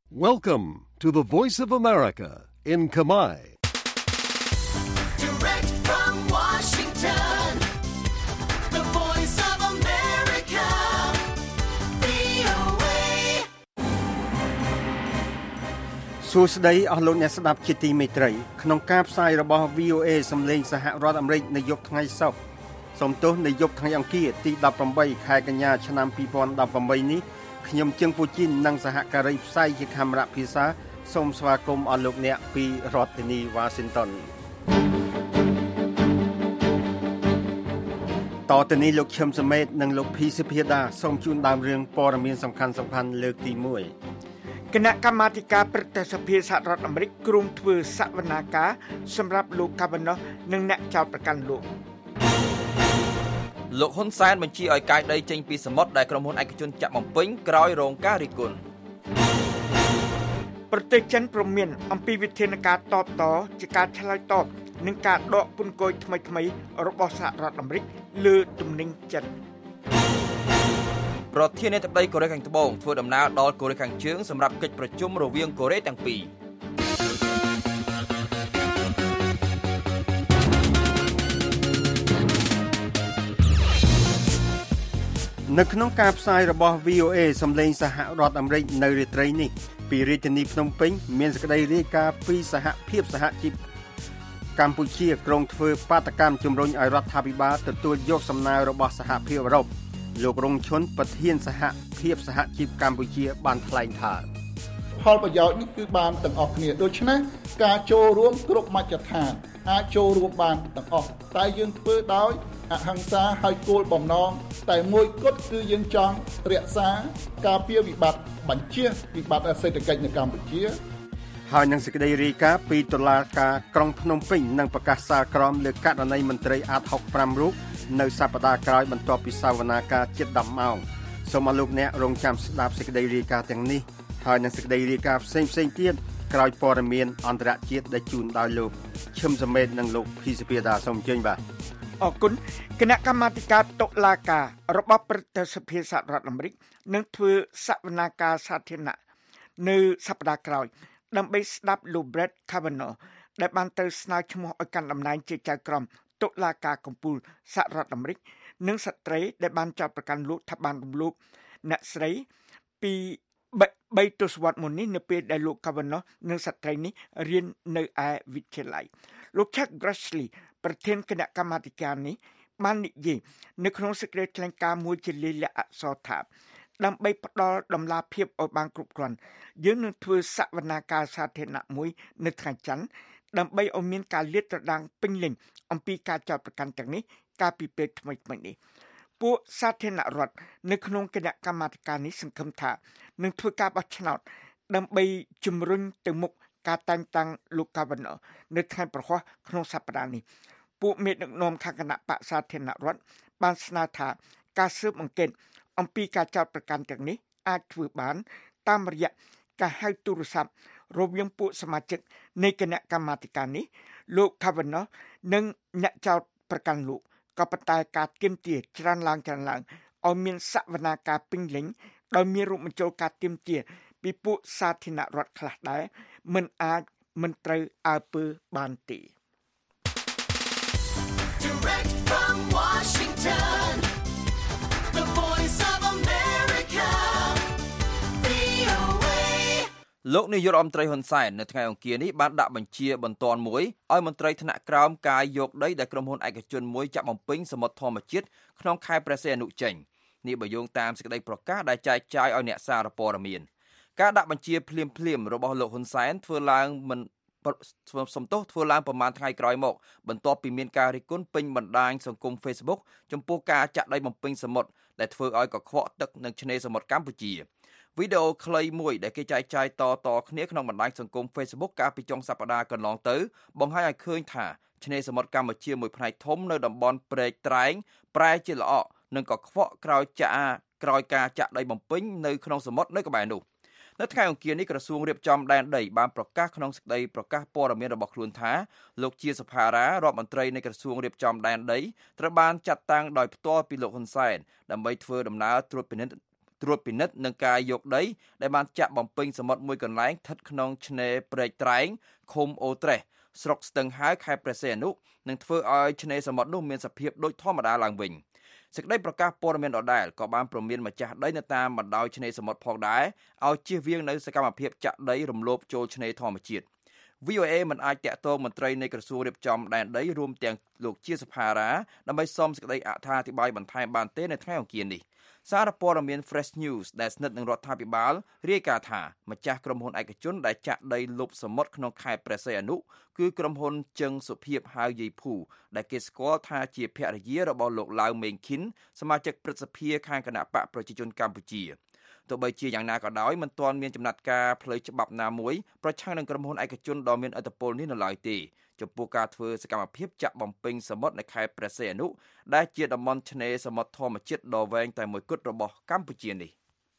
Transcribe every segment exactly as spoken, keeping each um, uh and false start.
Welcome to the Voice of America in Khmer. Direct from Washington, the Voice of America, វី អូ เอសួស្តីអស់លោកអ្នកស្ដាប់ជាទីមេត្រីក្នុងការផ្សាយរបស់ វី អូ เอ សំឡេងសហរដ្ឋអាមេរិកនៅយប់ថ្ងៃសុក្រសូមទោសនៅយប់ថ្ងៃអង្គារទីដប់ប្រាំបីខែកញ្ញាឆ្នាំពីរពាន់ដប់ប្រាំបីនេះខ្ញុំជើងពូជីននិងសហការីផ្សាយជាកាមេរ៉ាភាសាសូមស្វាគមន៍អស់លោកអ្នកពីរដ្ឋធានី Washington តទៅនេះលោកឈឹមសមេតនិងលោកភីសុភាដាសូមជូនដើមរឿងព័ត៌មានសំខាន់ៗលើកទីមួយគណៈកម្មាធិការព្រឹទ្ធសភាសហរដ្ឋអាមេរិកគ្រោងធ្វើសវនាការសម្រាប់លោកកាវ៉ាណូសនិងអ្នកចោទប្រកាន់លោកលោកហ៊ុនសែនបញ្ជាឲ្យកាយដីចេញពីសមុទ្រដែលក្រុមហ៊ុនឯកជនចាក់បំពេញក្រោយរងការរិះគន់ប្រទេសចិនព្រមានអំពីវិធានការតបតជាការឆ្លើយតបនឹងការដកពន្ធគយថ្មីៗរបស់សហរដ្ឋអាមេរិកលើទំនិញចិនប្រធានាធិបតីកូរ៉េខាងត្បូងធ្វើដំណើរដល់កូរ៉េខាងជើងសម្រាប់កិច្ចប្រជុំរវាងកូរ៉េទាំងពីរនៅក្នុងការផ្សាយរបស់ វី អូ เอ សំឡេងសហរដ្ឋអាមេរិកនៅរាត្រីនេះពីរាជធានីភ្នំពេញមានសេចក្តីរាយការណ៍ពីសហភាពសហជីពកម្ពុជាក្រុងធ្វើបាតកម្មជំរុញឲ្យរដ្ឋាភិបាលទទួលយកសំណើរបស់សហភាពអឺរ៉ុបលោករងឈុនប្រធានសហភាពសហជីពកម្ពុជាបានថ្លែងថាផលប្រយោជន៍នេះគឺបានទាំងអស់គ្នាដូច្នេះការចូលរួមគ្រប់មជ្ឈដ្ឋានអាចចូលរួមបានទាំងអស់តែយើងធ្វើដោយអហិង្សាហើយគោលបំណងតែមួយគត់គឺយើងចង់រក្សាការពារវិបត្តិបញ្ជាវិបត្តិសេដ្ឋកិច្ចនៅកម្ពុជាហើយនឹងសេចក្តីរាយការណ៍ពីតុលាការក្រុងភ្នំពេញនឹងប្រកាសសាលក្រមលើករណីមន្ត្រីអាតហុកប្រាំរូបនៅសប្តាហ៍ក្រោយបន្ទាប់ពីសវនាការជិតដប់ម៉ោងសូមអរលោកអ្នករងចាំស្ដាប់សេចក្តីរាយការណ៍ទាំងនេះហើយនឹងសេចក្តីរាយការណ៍ផ្សេងៗទៀតក្រោយព័ត៌មានអន្តរជាតិដែលជូនដោយលោកឈឹមសមេតនិងលោកភីសុភាដាសូមអញ្ជើញបាទអរគុណគណៈកម្មាធិការតុលាការរបស់ព្រឹទ្ធសភាសហរដ្ឋអាមេរិកនឹងធ្វើសវនាការសាធារណៈនៅសប្តាហ៍ក្រោយដើម្បីស្ដាប់លោក Brett Kavanaugh ដែលបានទៅស្នើឈ្មោះឲ្យកាន់តំណែងជាចៅក្រមតុលាការកំពូលសហរដ្ឋអាមេរិកនិងស្ត្រីដែលបានចោទប្រកាន់លោកថាបានរំលោភអ្នកស្រីពីបីទសវត្សរ៍មុននេះនៅពេលដែលលោក Kavanaugh និងស្ត្រីនេះរៀននៅឯវិទ្យាល័យលោក Chuck Grassley ប្រធានគណៈកម្មាធិការនេះបាននិយាយនៅក្នុងសេចក្តីថ្លែងការណ៍មួយជាលាយលក្ខណ៍អក្សរថាដើម្បីផ្ដល់ដំណាភៀបឲ្យបានគ្រប់គ្រាន់យើងនឹងធ្វើសវនាការសាធារណៈមួយនៅថ្ងៃច័ន្ទដើម្បីឲ្យមានការលាតត្រដាងពេញលេញអំពីការចោទប្រកាន់ទាំងនេះកាលពីពេលថ្មីៗនេះពួកសាធារណរដ្ឋនៅក្នុងគណៈកម្មាធិការនេះសង្ឃឹមថានឹងធ្វើការបោះឆ្នោតដើម្បីជំរុញទៅមុខការតែងតាំងលោកកាវ៉ាណូសនៅថ្ងៃប្រហ័សក្នុងសប្តាហ៍នេះពួកមេដឹកនាំខាងគណៈបក្សសាធារណរដ្ឋបានស្នើថាការស៊ើបអង្កេតអំពីការចោទប្រកាន់ទាំងនេះអាចធ្វើបានតាមរយៈការហៅទូរស័ព្ទរវាងពួកសមាជិកនៃគណៈកម្មាធិការនេះលោកកាវ៉ាណូសនិងអ្នកចោទប្រកាន់លោកក៏ប៉ុន្តែការទាមទារច្រើនឡើងច្រើនឡើងឲ្យមានសវនាការពេញលេញដោយមានរួមបញ្ចូលការទាមទារពីពួកសាធារណរដ្ឋខ្លះដែរមិនអាចមិនត្រូវអើពើបានទេ Direct from Washington, the Voice of America, វី អូ เอលោកនាយករដ្ឋមន្ត្រីហ៊ុនសែននៅថ្ងៃអង្គារនេះបានដាក់បញ្ជាបន្ទាន់មួយឲ្យមន្ត្រីថ្នាក់ក្រោមកាយយកដីដែលក្រុមហ៊ុនឯកជនមួយចាក់បំពេញសមុទ្រធម្មជាតិក្នុងខេត្តព្រះសីហនុចេញនេះបើយោងតាមសេចក្តីប្រកាសដែលចែកចាយឲ្យអ្នកសារព័ត៌មានការដាក់បញ្ជាភ្លាមភ្លាមរបស់លោកហ៊ុនសែនធ្វើឡើងមិនសំទោសធ្វើឡើងប្រមាណថ្ងៃក្រោយមកបន្ទាប់ពីមានការរិះគន់ពេញបណ្ដាញសង្គម Facebook ចំពោះការចាក់ដីបំពេញសមុទ្រដែលធ្វើឲ្យកខ្វក់ទឹកនៅឆ្នេរសមុទ្រកម្ពុជាវីដេអូខ្លីមួយដែលគេចែកចាយតៗគ្នាក្នុងបណ្ដាញសង្គម Facebook កាលពីចុងសប្តាហ៍កន្លងទៅបង្ហាញឲ្យឃើញថាឆ្នេរសមុទ្រកម្ពុជាមួយផ្នែកធំនៅតំបន់ព្រែកត្រែងប្រែជាល្អក់និងកខ្វក់ក្រោយចាក់ក្រោយការចាក់ដីបំពេញនៅក្នុងសមុទ្រនៅក្បែរនោះនៅថ្ងៃអង្គារនេះក្រសួងរៀបចំដែនដីបានប្រកាសក្នុងសេចក្តីប្រកាសព័ត៌មានរបស់ខ្លួនថាលោកជាសុផារ៉ារដ្ឋមន្ត្រីនៃក្រសួងរៀបចំដែនដីត្រូវបានចាត់តាំងដោយផ្ទាល់ពីលោកហ៊ុនសែនដើម្បីធ្វើដំណើរត្រួតពិនិត្យត្រួតពិនិត្យនឹងការយកដីដែលបានចាក់បំពេញសមុទ្រមួយកន្លែងស្ថិតក្នុងឆ្នេរព្រែកត្រែងឃុំអូត្រេសស្រុកស្ទឹងហើយខេត្តព្រះសីហនុនឹងធ្វើឲ្យឆ្នេរសមុទ្រនោះមានសភាពដូចធម្មតាឡើងវិញសេចក្តីប្រកាសព័ត៌មានដដែលក៏បានព្រមានម្ចាស់ដីនៅតាមបណ្ដោយឆ្នេរសមុទ្រផងដែរឲ្យជៀសវាងនៅសកម្មភាពចាក់ដីរំលោភចូលឆ្នេរធម្មជាតិ វី អូ เอ មិនអាចតាក់ទងមន្ត្រីនៃក្រសួងរៀបចំដែនដីរួមទាំងលោកជាសភារាដើម្បីសុំសេចក្តីអត្ថាធិប្បាយបន្ថែមបានទេនៅថ្ងៃអង្គារនេះសារព័ត៌មាន Fresh News ដែលស្និទ្ធនឹងរដ្ឋាភិបាលរាយការណ៍ថាម្ចាស់ក្រុមហ៊ុនឯកជនដែលចាក់ដីលុបសមុទ្រក្នុងខេត្តព្រះសីហនុគឺក្រុមហ៊ុនជឹងសុភាពហៅយាយភូដែលគេស្គាល់ថាជាភរិយារបស់លោកឡាវមេងឃិនសមាជិកព្រឹទ្ធសភាខាងគណៈបកប្រជាជនកម្ពុជាទោះបីជាយ៉ាងណាក៏ដោយមិនទាន់មានចំណាត់ការផ្លូវច្បាប់ណាមួយប្រឆាំងនឹងក្រុមហ៊ុនឯកជនដ៏មានឥទ្ធិពលនេះនៅឡើយទេចំពោះការធ្វើសកម្មភាពចាក់បំពេញសមុទ្រនៅខេត្តព្រះសីហនុដែលជាតំបន់ឆ្នេរសមុទ្រធម្មជាតិដ៏វែងតែមួយគត់របស់កម្ពុជានេះ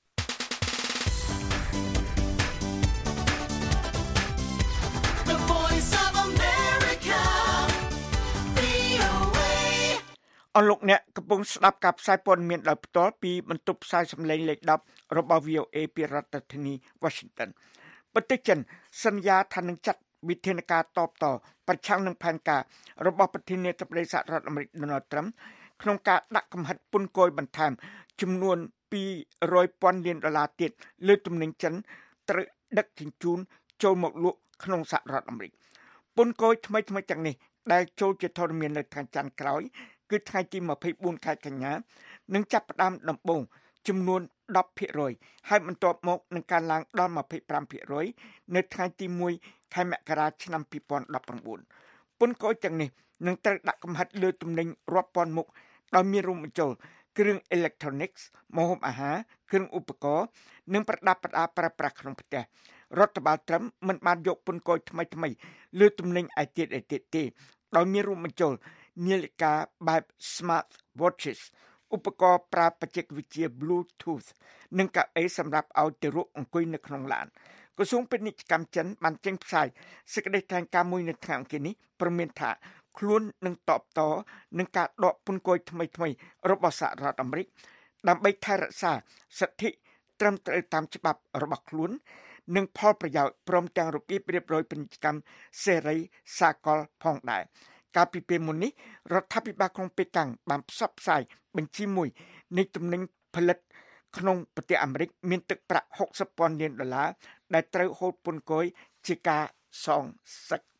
The Voice of America វី អូ เอអស់លោកអ្នកកំពុងស្ដាប់ការផ្សាយព័ត៌មានដោយផ្ទាល់ពីបន្ទប់ផ្សាយសំឡេងលេខដប់របស់ វី អូ เอ ពីរដ្ឋធានី Washington ប្រទេសចិនសន្យាថានឹងចាត់វិធានការតបតប្រឆាំងនឹងផែនការរបស់ប្រធានាធិបតីសហរដ្ឋអាមេរិក Donald Trump ក្នុងការដាក់កំហិតពន្ធគយបន្ថែមចំនួនពីររយពាន់លានដុល្លារទៀតលើទំនិញចិនត្រូវដឹកជញ្ជូនចូលមកលក់ក្នុងសហរដ្ឋអាមេរិកពន្ធគយថ្មីៗទាំងនេះដែលចូលជាធរមាននៅថ្ងៃច័ន្ទក្រោយគឺថ្ងៃទីម្ភៃបួនខែកញ្ញានឹងចាប់ផ្ដើមដំបូងចំនួនដប់ភាគរយហើយបន្ទាប់មកនឹងការឡើងដល់ម្ភៃប្រាំភាគរយនៅថ្ងៃទីមួយខែមករាឆ្នាំពីរពាន់ដប់ប្រាំបួនពន្ធគយទាំងនេះនឹងត្រូវដាក់កំហិតលើទំនិញរាប់ពាន់មុខដោយមានរួមបញ្ចូលគ្រឿង electronics ម្ហូបអាហារគ្រឿងឧបករណ៍និងប្រដាប់ប្រដាប្រើប្រាស់ក្នុងផ្ទះរដ្ឋបាលត្រឹមមិនបានយកពន្ធគយថ្មីថ្មីលើទំនិញឯទៀតឯទៀតទេដោយមានរួមបញ្ចូលនាឡិកាបែប smart watches ឧបករណ៍ប្រើបច្ចេកវិទ្យា Bluetooth និងកៅអីសម្រាប់ឲ្យទៅរកអង្គុយនៅក្នុងឡានក្រសួងពាណិជ្ជកម្មចិនបានចេញផ្សាយសេចក្តីថ្លែងការណ៍មួយនៅថ្ងៃអង្គារនេះព្រមានថាខ្លួននឹងតបតនឹងការដកពន្ធគយថ្មីថ្មីរបស់សហរដ្ឋអាមេរិកដើម្បីថែរក្សាសិទ្ធិត្រឹមត្រូវតាមច្បាប់របស់ខ្លួននិងផលប្រយោជន៍ព្រមទាំងរបៀបរៀបរយពាណិជ្ជកម្មសេរីសាកលផងដែរកាលពីពេលមុននេះរដ្ឋាភិបាលក្រុងប៉េកាំងបានផ្សព្វផ្សាយបញ្ជីមួយនៃទំនិញផលិតក្នុងប្រទេសអាមេរិកមានទឹកប្រាក់ហុកសិបពាន់លានដុល្លារដែលត្រូវហូតពន្ធគយជាការសងសឹក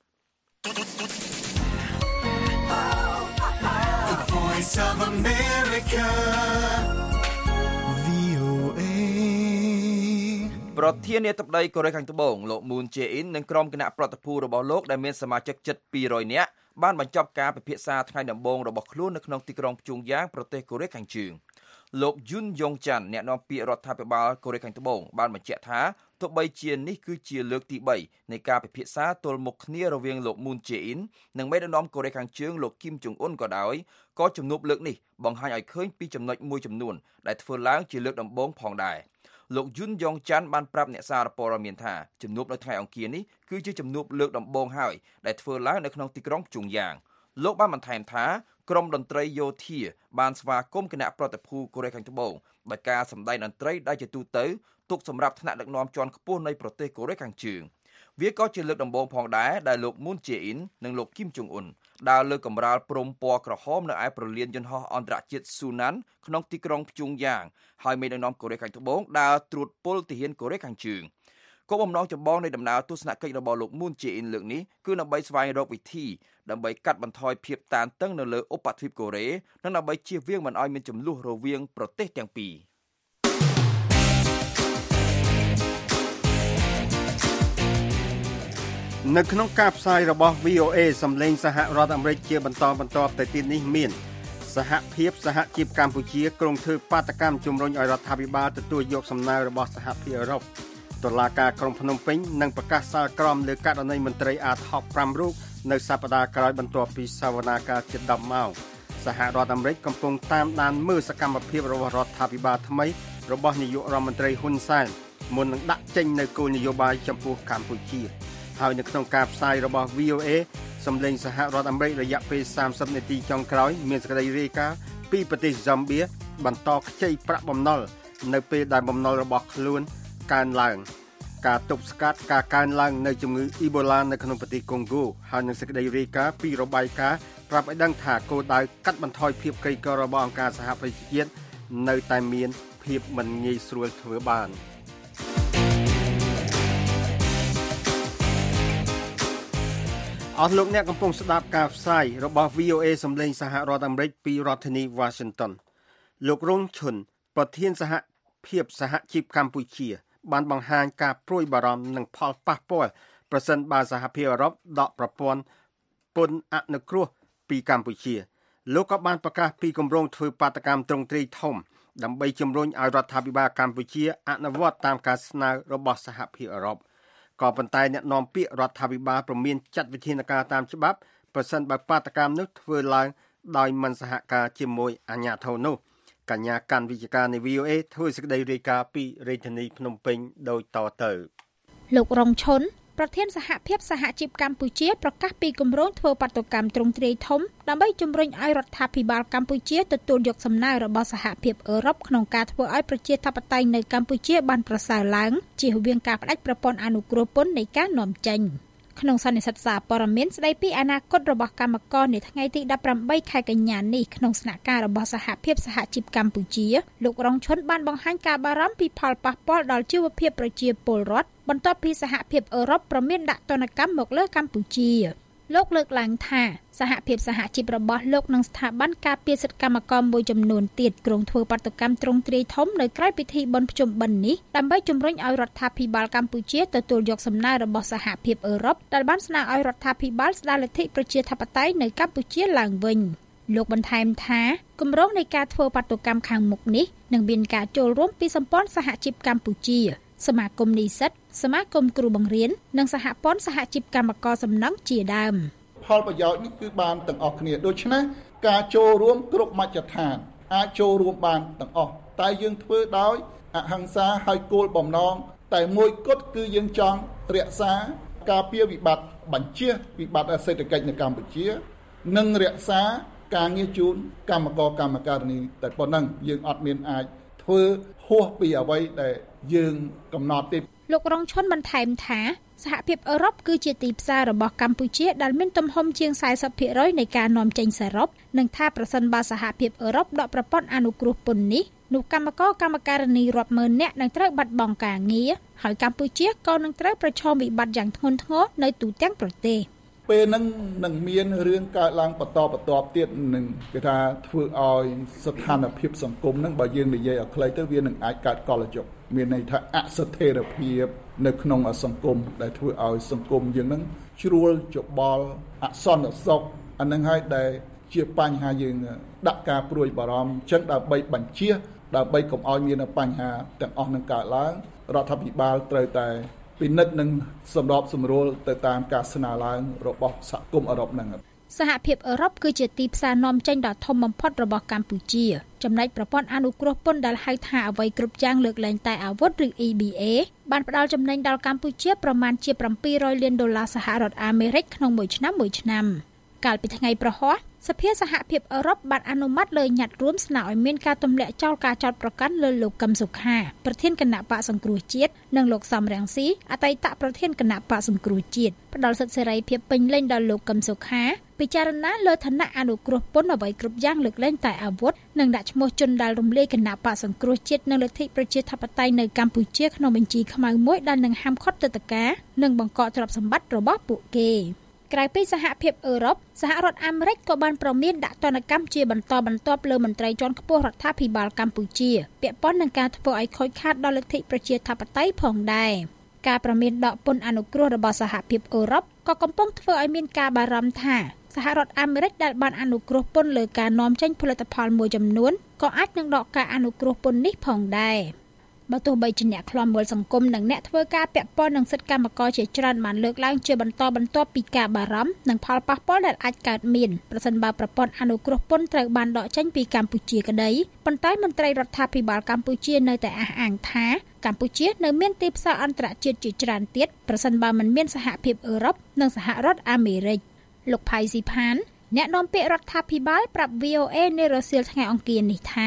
The Voice of America វី អូ เอប្រធានាធិបតីកូរ៉េខាងត្បូងលោក Moon Jae-in និងក្រុមគណៈប្រតិភូរបស់លោកដែលមានសមាជិកជិតពីររយនាក់បានបញ្ចប់ការពិភាក្សាថ្ងៃដំបូងរបស់ខ្លួននៅក្នុងទីក្រុងព្យុងយ៉ាងប្រទេសកូរ៉េខាងជើងលោក Yoon Yong-chan អ្នកនាំពាក្យរដ្ឋាភិបាលកូរ៉េខាងត្បូងបានបញ្ជាក់ថាទោះបីជានេះគឺជាលើកទីបីនៃការពិភាក្សាទល់មុខគ្នារវាងលោក Moon Jae-in និងមេដឹកនាំកូរ៉េខាងជើងលោក Kim Jong-un ក៏ដោយក៏ជំនួបលើកនេះបង្ហាញឲ្យឃើញពីចំណុចមួយចំនួនដែលធ្វើឡើងជាលើកដំបូងផងដែរលោក Yoon Yong-chan បានប្រាប់អ្នកសារព័ត៌មានថាជំនួបនៅថ្ងៃអង្គារនេះគឺជាជំនួបលើកដំបូងហើយដែលធ្វើឡើងនៅក្នុងទីក្រុងព្យុងយ៉ាងលោកបានបន្ថែមថាក្រុមតន្ត្រីយោធាបានស្វាគមន៍គណៈប្រតិភូកូរ៉េខាងត្បូងដោយការសម្ដែងតន្ត្រីដែលជាទូទៅទុកសម្រាប់ថ្នាក់ដឹកនាំជាន់ខ្ពស់នៃប្រទេសកូរ៉េខាងជើងវាក៏ជាលើកដំបូងផងដែរដែលលោក Moon Jae-in និងលោក Kim Jong-un ដើរលើកម្រាលព្រំពណ៌ក្រហមនៅឯប្រលានយន្តហោះអន្តរជាតិ Sunan ក្នុងទីក្រុងព្យុងយ៉ាងហើយមេដឹកនាំកូរ៉េខាងត្បូងដើរត្រួតពលទាហានកូរ៉េខាងជើងគោលបំណងចម្បងនៃដំណើរទស្សនកិច្ចរបស់លោក Moon Jae-in លើកនេះគឺដើម្បីស្វែងរកវិធីដើម្បីកាត់បន្ថយភាពតានតឹងនៅលើឧបទ្វីបកូរ៉េនិងដើម្បីជៀសវាងមិនឲ្យមានជម្លោះរវាងប្រទេសទាំងពីរនៅក្នុងការផ្សាយរបស់ វី អូ เอ សំឡេងសហរដ្ឋអាមេរិកជាបន្តបន្ទាប់ទៅទៀតនេះមានសហភាពសហជីពកម្ពុជាក្រុងធ្វើបាតកម្មជំរុញឲ្យរដ្ឋាភិបាលទទួលយកសំណើរបស់សហភាពអឺរ៉ុបតុលាការក្រុងភ្នំពេញនឹងប្រកាសសាលក្រមលើករណីមន្ត្រីអាតហុកប្រាំរូបនៅសប្តាហ៍ក្រោយបន្ទាប់ពីសវនាការជិតដប់ម៉ោងសហរដ្ឋអាមេរិកកំពុងតាមដានមើលសកម្មភាពរបស់រដ្ឋាភិបាលថ្មីរបស់នាយករដ្ឋមន្ត្រីហ៊ុនសែនមុននឹងដាក់ចេញនៅគោលនយោបាយចំពោះកម្ពុជាហើយនៅក្នុងការផ្សាយរបស់ វី អូ เอ សំឡេងសហរដ្ឋអាមេរិករយៈពេលសាមសិបនាទីចុងក្រោយមានសេចក្តីរាយការណ៍ពីប្រទេសហ្សំបៀបន្តខ្ចីប្រាក់បំណុលនៅពេលដែលបំណុលរបស់ខ្លួនកើនឡើងការទប់ស្កាត់ការកើនឡើងនៃជំងឺអ៊ីបូឡានៅក្នុងប្រទេសកុងហ្គោហើយនឹងសេចក្តីរាយការណ៍ពីរបាយការណ៍ប្រាប់ឲ្យដឹងថាគោលដៅកាត់បន្ថយភាពក្រីក្ររបស់អង្គការសហប្រជាជាតិនៅតែមានភាពមិនងាយស្រួលធ្វើបានអស់លោកអ្នកកំពុងស្ដាប់ការផ្សាយរបស់ វី អូ អេ សំឡេងសហរដ្ឋអាមេរិកពីរដ្ឋធានី Washington លោករងឈុនប្រធានសហភាពសហជីពកម្ពុជាបានបង្ហាញការព្រួយបារម្ភនឹងផលប៉ះពាល់ប្រសិនបើសហភាពអឺរ៉ុបដកប្រព័ន្ធពន្ធអនុគ្រោះពីកម្ពុជាលោកក៏បានប្រកាសពីគម្រោងធ្វើបាតកម្មទ្រង់ទ្រាយធំដើម្បីជំរុញឲ្យរដ្ឋាភិបាលកម្ពុជាអនុវត្តតាមការស្នើរបស់សហភាពអឺរ៉ុបក៏ប៉ុន្តែអ្នកនាំពាក្យរដ្ឋាភិបាលព្រមានចាត់វិធានការតាមច្បាប់ប្រសិនបើបាតកម្មនោះធ្វើឡើងដោយមិនសហការជាមួយអាជ្ញាធរនោះកញ្ញាកាន់វិជ្ជការនៃ វី អូ អេ ធ្វើសេចក្តីរាយការណ៍ពីរាជធានីភ្នំពេញដូចតទៅលោករងឈុនប្រធានសហភាពសហជីពកម្ពុជាប្រកាសពីគម្រោងធ្វើបាតុកម្មទ្រង់ទ្រាយធំដើម្បីជំរុញឲ្យរដ្ឋាភិបាលកម្ពុជាទទួលយកសំណើរបស់សហភាពអឺរ៉ុបក្នុងការធ្វើឲ្យប្រជាធិបតេយ្យនៅកម្ពុជាបានប្រសើរឡើងជៀសវាងការផ្ដាច់ប្រព័ន្ធអនុគ្រោះពន្ធនៃការនាំចេញក្នុងសន្និសីទសារព័ត៌មានស្ដីពីអនាគតរបស់កម្មករនៅថ្ងៃទីដប់ប្រាំបីខែកញ្ញានេះក្នុងស្នាក់ការរបស់សហភាពសហជីពកម្ពុជាលោករងឈុនបានបង្ហាញការបារម្ភពីផលប៉ះពាល់ដល់ជីវភាពប្រជាពលរដ្ឋបន្ទាប់ពីសហភាពអឺរ៉ុបប្រមានដាក់ទណ្ឌកម្មមកលើកម្ពុជាលោកលើកឡើងថាសហភាពសហជីពរបស់លោកនិងស្ថាប័នការពារសិទ្ធិកម្មករមួយចំនួនទៀតក្រុងធ្វើបាតុកម្មទ្រង់ទ្រាយធំនៅក្រៅពិធីបុណ្យភ្ជុំបិណ្ឌនេះដើម្បីជំរុញឲ្យរដ្ឋាភិបាលកម្ពុជាទទួលយកសំណើរបស់សហភាពអឺរ៉ុបដែលបានស្នើឲ្យរដ្ឋាភិបាលស្ដារលទ្ធិប្រជាធិបតេយ្យនៅកម្ពុជាឡើងវិញលោកបន្ថែមថាគម្រោងនៃការធ្វើបាតុកម្មខាងមុខនេះនឹងមានការចូលរួមពីសម្ព័ន្ធសហជីពកម្ពុជាសមាគមនិស្សិតសមាគមគ្រូបង្រៀននិងសហព័ន្ធសហជីពកម្មករសំណង់ជាដើមផលប្រយោជន៍នេះគឺបានទាំងអស់គ្នាដូច្នេះការចូលរួមគ្រប់មជ្ឈដ្ឋានអាចចូលរួមបានទាំងអស់តែយើងធ្វើដោយអហិង្សាហើយគោលបំណងតែមួយគត់គឺយើងចង់រក្សាការពារវិបត្តិបញ្ជាវិបត្តិសេដ្ឋកិច្ចនៅកម្ពុជានិងរក្សាការងារជូនកម្មករកម្មការិនីតែប៉ុណ្ណឹងយើងអត់មានអាចធ្វើហួសពីអ្វីដែលយើងកំណត់ទេលោករងឈុនបន្ថែមថាសហភាពអឺរ៉ុបគឺជាទីផ្សាររបស់កម្ពុជាដែលមានទំហំជាង សែសិបភាគរយ នៃការនាំចេញសរុបនិងថាប្រសិនបើសហភាពអឺរ៉ុបដកប្រព័ន្ធអនុគ្រោះពន្ធនេះនោះកម្មករកម្មការិនីរាប់ម៉ឺននាក់នឹងត្រូវបាត់បង់ការងារហើយកម្ពុជាក៏នឹងត្រូវប្រឈមវិបត្តិយ៉ាងធ្ងន់ធ្ងរនៅទូទាំងប្រទេសពេលហ្នឹងនឹងមានរឿងកើតឡើងបន្តបន្ទាប់ទៀតនឹងគេថាធ្វើឲ្យស្ថានភាពសង្គមហ្នឹងបើយើងនិយាយឲ្យខ្លីទៅវានឹងអាចកើតកលយុគមានន័យថាអស្ថិរភាពនៅក្នុងសង្គមដែលធ្វើឲ្យសង្គមយើងហ្នឹងជ្រួលច្បល់អសន្តិសុខអានឹងហើយដែលជាបញ្ហាយើងដាក់ការព្រួយបារម្ភអញ្ចឹងដើម្បីបញ្ជាដើម្បីកុំឲ្យមានបញ្ហាទាំងអស់នឹងកើតឡើងរដ្ឋាភិបាលត្រូវតែពិនិត្យនិងសម្របសម្រួលទៅតាមការស្នើឡើងរបស់សហគមន៍អឺរ៉ុបហ្នឹងសហភាពអឺរ៉ុបគឺជាទីផ្សារនាំចេញដ៏ធំបំផុតរបស់កម្ពុជាចំណែកប្រព័ន្ធអនុគ្រោះពន្ធដែលហៅថាអ្វីគ្រប់យ៉ាងលើកលែងតែអាវុធឬ អ៊ី ប៊ី អេ បានផ្ដល់ចំណេញដល់កម្ពុជាប្រមាណជាប្រាំពីររយលានដុល្លារសហរដ្ឋអាមេរិកក្នុងមួយឆ្នាំមួយឆ្នាំកាលពីថ្ងៃប្រហ័សសភាសហភាពអឺរ៉ុបបានអនុម័តលើញត្តិរួមស្នើឲ្យមានការទម្លាក់ចោលការចោទប្រកាន់លើលោកកឹមសុខាប្រធានគណៈបកសង្គ្រោះជាតិនិងលោកសំរងស៊ីអតីតប្រធានគណៈបកសង្គ្រោះជាតិផ្ដល់សិទ្ធិសេរីភាពពេញលេញដល់លោកកឹមសុខាពិចារណាលើឋានៈអនុគ្រោះពន្ធអ្វីគ្រប់យ៉ាងលើកលែងតែអាវុធនិងដាក់ឈ្មោះជនដែលរំលាយគណៈបកសង្គ្រោះជាតិនិងលទ្ធិប្រជាធិបតេយ្យនៅកម្ពុជាក្នុងបញ្ជីខ្មៅមួយដែលនឹងហាមឃាត់ទឹកដីការនិងបង្កកទ្រព្យសម្បត្តិរបស់ពួកគេក្រៅពីសហភាពអឺរ៉ុបសហរដ្ឋអាមេរិកក៏បានប្រមានដាក់ទណ្ឌកម្មជាបន្តបន្ទាប់លើមន្ត្រីជាន់ខ្ពស់រដ្ឋាភិបាលកម្ពុជាពាក់ព័ន្ធនឹងការធ្វើឲ្យខូចខាតដល់លទ្ធិប្រជាធិបតេយ្យផងដែរការប្រមានដកពន្ធអនុគ្រោះរបស់សហភាពអឺរ៉ុបក៏កំពុងធ្វើឲ្យមានការបារម្ភថាសហរដ្ឋអាមេរិកដែលបានអនុគ្រោះពន្ធលើការនាំចេញផលិតផលមួយចំនួនក៏អាចនឹងដកការអនុគ្រោះពន្ធនេះផងដែរបើទោះបីជាអ្នកឃ្លាំមើលសង្គមនិងអ្នកធ្វើការពាក់ព័ន្ធនឹងសិទ្ធិកម្មករជាច្រើនបានលើកឡើងជាបន្តបន្ទាប់ពីការបារម្ភនិងផលប៉ះពាល់ដែលអាចកើតមានប្រសិនបើប្រព័ន្ធអនុគ្រោះពន្ធត្រូវបានដកចេញពីកម្ពុជាក្តីប៉ុន្តែមន្ត្រីរដ្ឋាភិបាលកម្ពុជានៅតែអះអាងថាកម្ពុជានៅមានទីផ្សារអន្តរជាតិជាច្រើនទៀតប្រសិនបើមិនមានសហភាពអឺរ៉ុបនិងសហរដ្ឋអាមេរិកលោកផៃស៊ីផានអ្នកនាំពាក្យរដ្ឋាភិបាលប្រាប់ វី អូ អេ នៅរសៀលថ្ងៃអង្គារនេះថា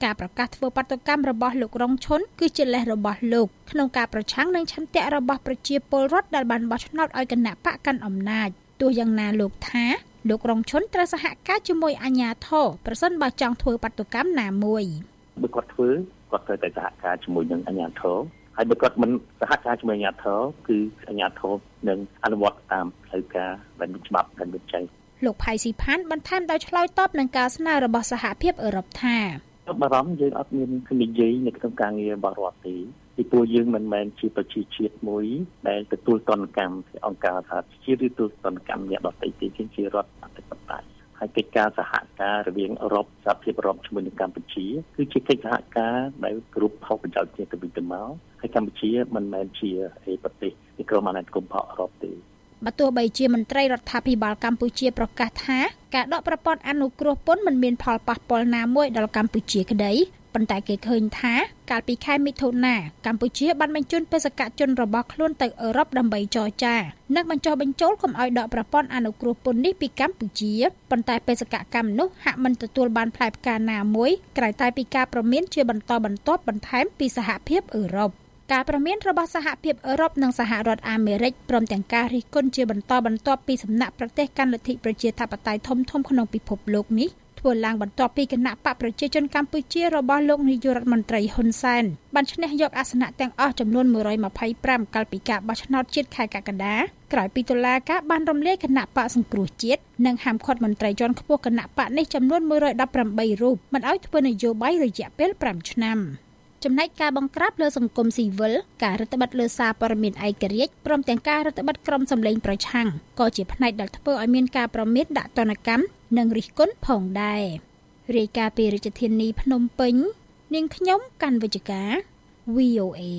ការប្រកាសធ្វើបាតុកម្មរបស់លោករងឈុនគឺជាលេសរបស់លោកក្នុងការប្រឆាំងនឹងឆន្ទៈរបស់ប្រជាពលរដ្ឋដែលបានបោះឆ្នោតឲ្យគណៈបកកាន់អំណាចទោះយ៉ាងណាលោកថាលោករងឈុនត្រូវសហការជាមួយអាជ្ញាធរប្រសិនបើចង់ធ្វើបាតុកម្មណាមួយបើគាត់ធ្វើគាត់ត្រូវតែសហការជាមួយនឹងអាជ្ញាធរហើយបើគាត់មិនសហការជាមួយអាជ្ញាធរគឺអាជ្ញាធរនឹងអនុវត្តតាមផ្លូវការដែលមានច្បាប់ដែលមានចែងលោកផៃស៊ីផានបន្ថែមដោយឆ្លើយតបនឹងការស្នើរបស់សហភាពអឺរ៉ុបថាបារម្ភយើងអត់មាននិយាយនៅក្នុងការងាររបស់រដ្ឋទេពីព្រោះយើងមិនមែនជាប្រជាជាតិមួយដែលទទួលទណ្ឌកម្មពីអង្គការសហជីវជាតិឬទទួលទណ្ឌកម្មអ្នកដទៃទេជារដ្ឋអធិបតេយ្យហើយកិច្ចការសហការរវាងអឺរ៉ុបសហភាពអឺរ៉ុបជាមួយនឹងកម្ពុជាគឺជាកិច្ចសហការដែលគ្រប់ផលប្រយោជន៍ជាទៅវិញទៅមកហើយកម្ពុជាមិនមែនជាប្រទេសទីក្រុមអាណាចក្រសហអឺរ៉ុបទេបើទោះបីជាមន្ត្រីរដ្ឋាភិបាលកម្ពុជាប្រកាសថាការដកប្រព័ន្ធអនុគ្រោះពន្ធមិនមានផលប៉ះពាល់ណាមួយដល់កម្ពុជាក្តីប៉ុន្តែគេឃើញថាកាលពីខែមិថុនាកម្ពុជាបានបញ្ជូនបេសកជនរបស់ខ្លួនទៅអឺរ៉ុបដើម្បីចរចានិងបញ្ចុះបញ្ចូលកុំឲ្យដកប្រព័ន្ធអនុគ្រោះពន្ធនេះពីកម្ពុជាប៉ុន្តែបេសកកម្មនោះហាក់មិនទទួលបានផ្លែផ្កាណាមួយក្រៅតែពីការប្រមានជាបន្តបន្ទាប់បន្ថែមពីសហភាពអឺរ៉ុបការប្រមានរបស់សហភាពអឺរ៉ុបនិងសហរដ្ឋអាមេរិកព្រមទាំងការរិះគន់ជាបន្តបន្ទាប់ពីសំណាក់ប្រទេសកាន់លទ្ធិប្រជាធិបតេយ្យធំៗក្នុងពិភពលោកនេះធ្វើឡើងបន្ទាប់ពីគណៈបកប្រជាជនកម្ពុជារបស់លោកនាយករដ្ឋមន្ត្រីហ៊ុនសែនបានឈ្នះយកអាសនៈទាំងអស់ចំនួនមួយរយម្ភៃប្រាំកាលពីការបោះឆ្នោតជាតិខែកក្កដាក្រោយពីតុលាការបានរំលាយគណៈបកសង្គ្រោះជាតិនិងហាមឃាត់មន្ត្រីជាន់ខ្ពស់គណៈបកនេះចំនួនមួយរយដប់ប្រាំបីរូបមិនឲ្យធ្វើនយោបាយរយៈពេលប្រាំឆ្នាំចំណែកការបង្ក្រាបលើសង្គមស៊ីវិលការរដ្ឋបិទលើសារព័ត៌មានឯករាជ្យព្រមទាំងការរដ្ឋបិទក្រុមសម្លេងប្រឆាំងក៏ជាផ្នែកដែលធ្វើឲ្យមានការប្រមានដាក់ទណ្ឌកម្មនិងរិះគន់ផងដែររាយការណ៍ពីរាជធានីភ្នំពេញនាងខ្ញុំកាន់វិជ្ជការ វី អូ เอ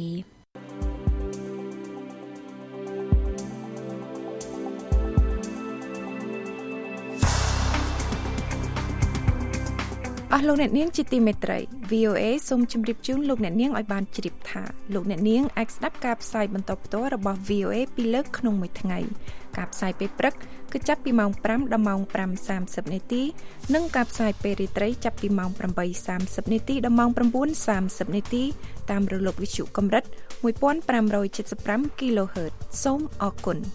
អស់លោកអ្នកនាងជាទីមេត្រី វី អូ เอ សូមជម្រាបជូនលោកអ្នកនាងឲ្យបានជ្រាបថាលោកអ្នកនាងអាចស្ដាប់ការផ្សាយបន្តផ្ទាល់របស់ វី អូ เอ ពីរលើកក្នុងមួយថ្ងៃការផ្សាយពេលព្រឹកគឺចាប់ពីម៉ោងប្រាំដល់ម៉ោងប្រាំសាមសិបនាទីនិងការផ្សាយពេលរាត្រីចាប់ពីម៉ោងប្រាំបីសាមសិបនាទីដល់ម៉ោងប្រាំបួនសាមសិបនាទីតាមរលកវិទ្យុកម្រិតមួយពាន់ប្រាំរយសិបប្រាំ គីឡូហឺត សូមអរគុណ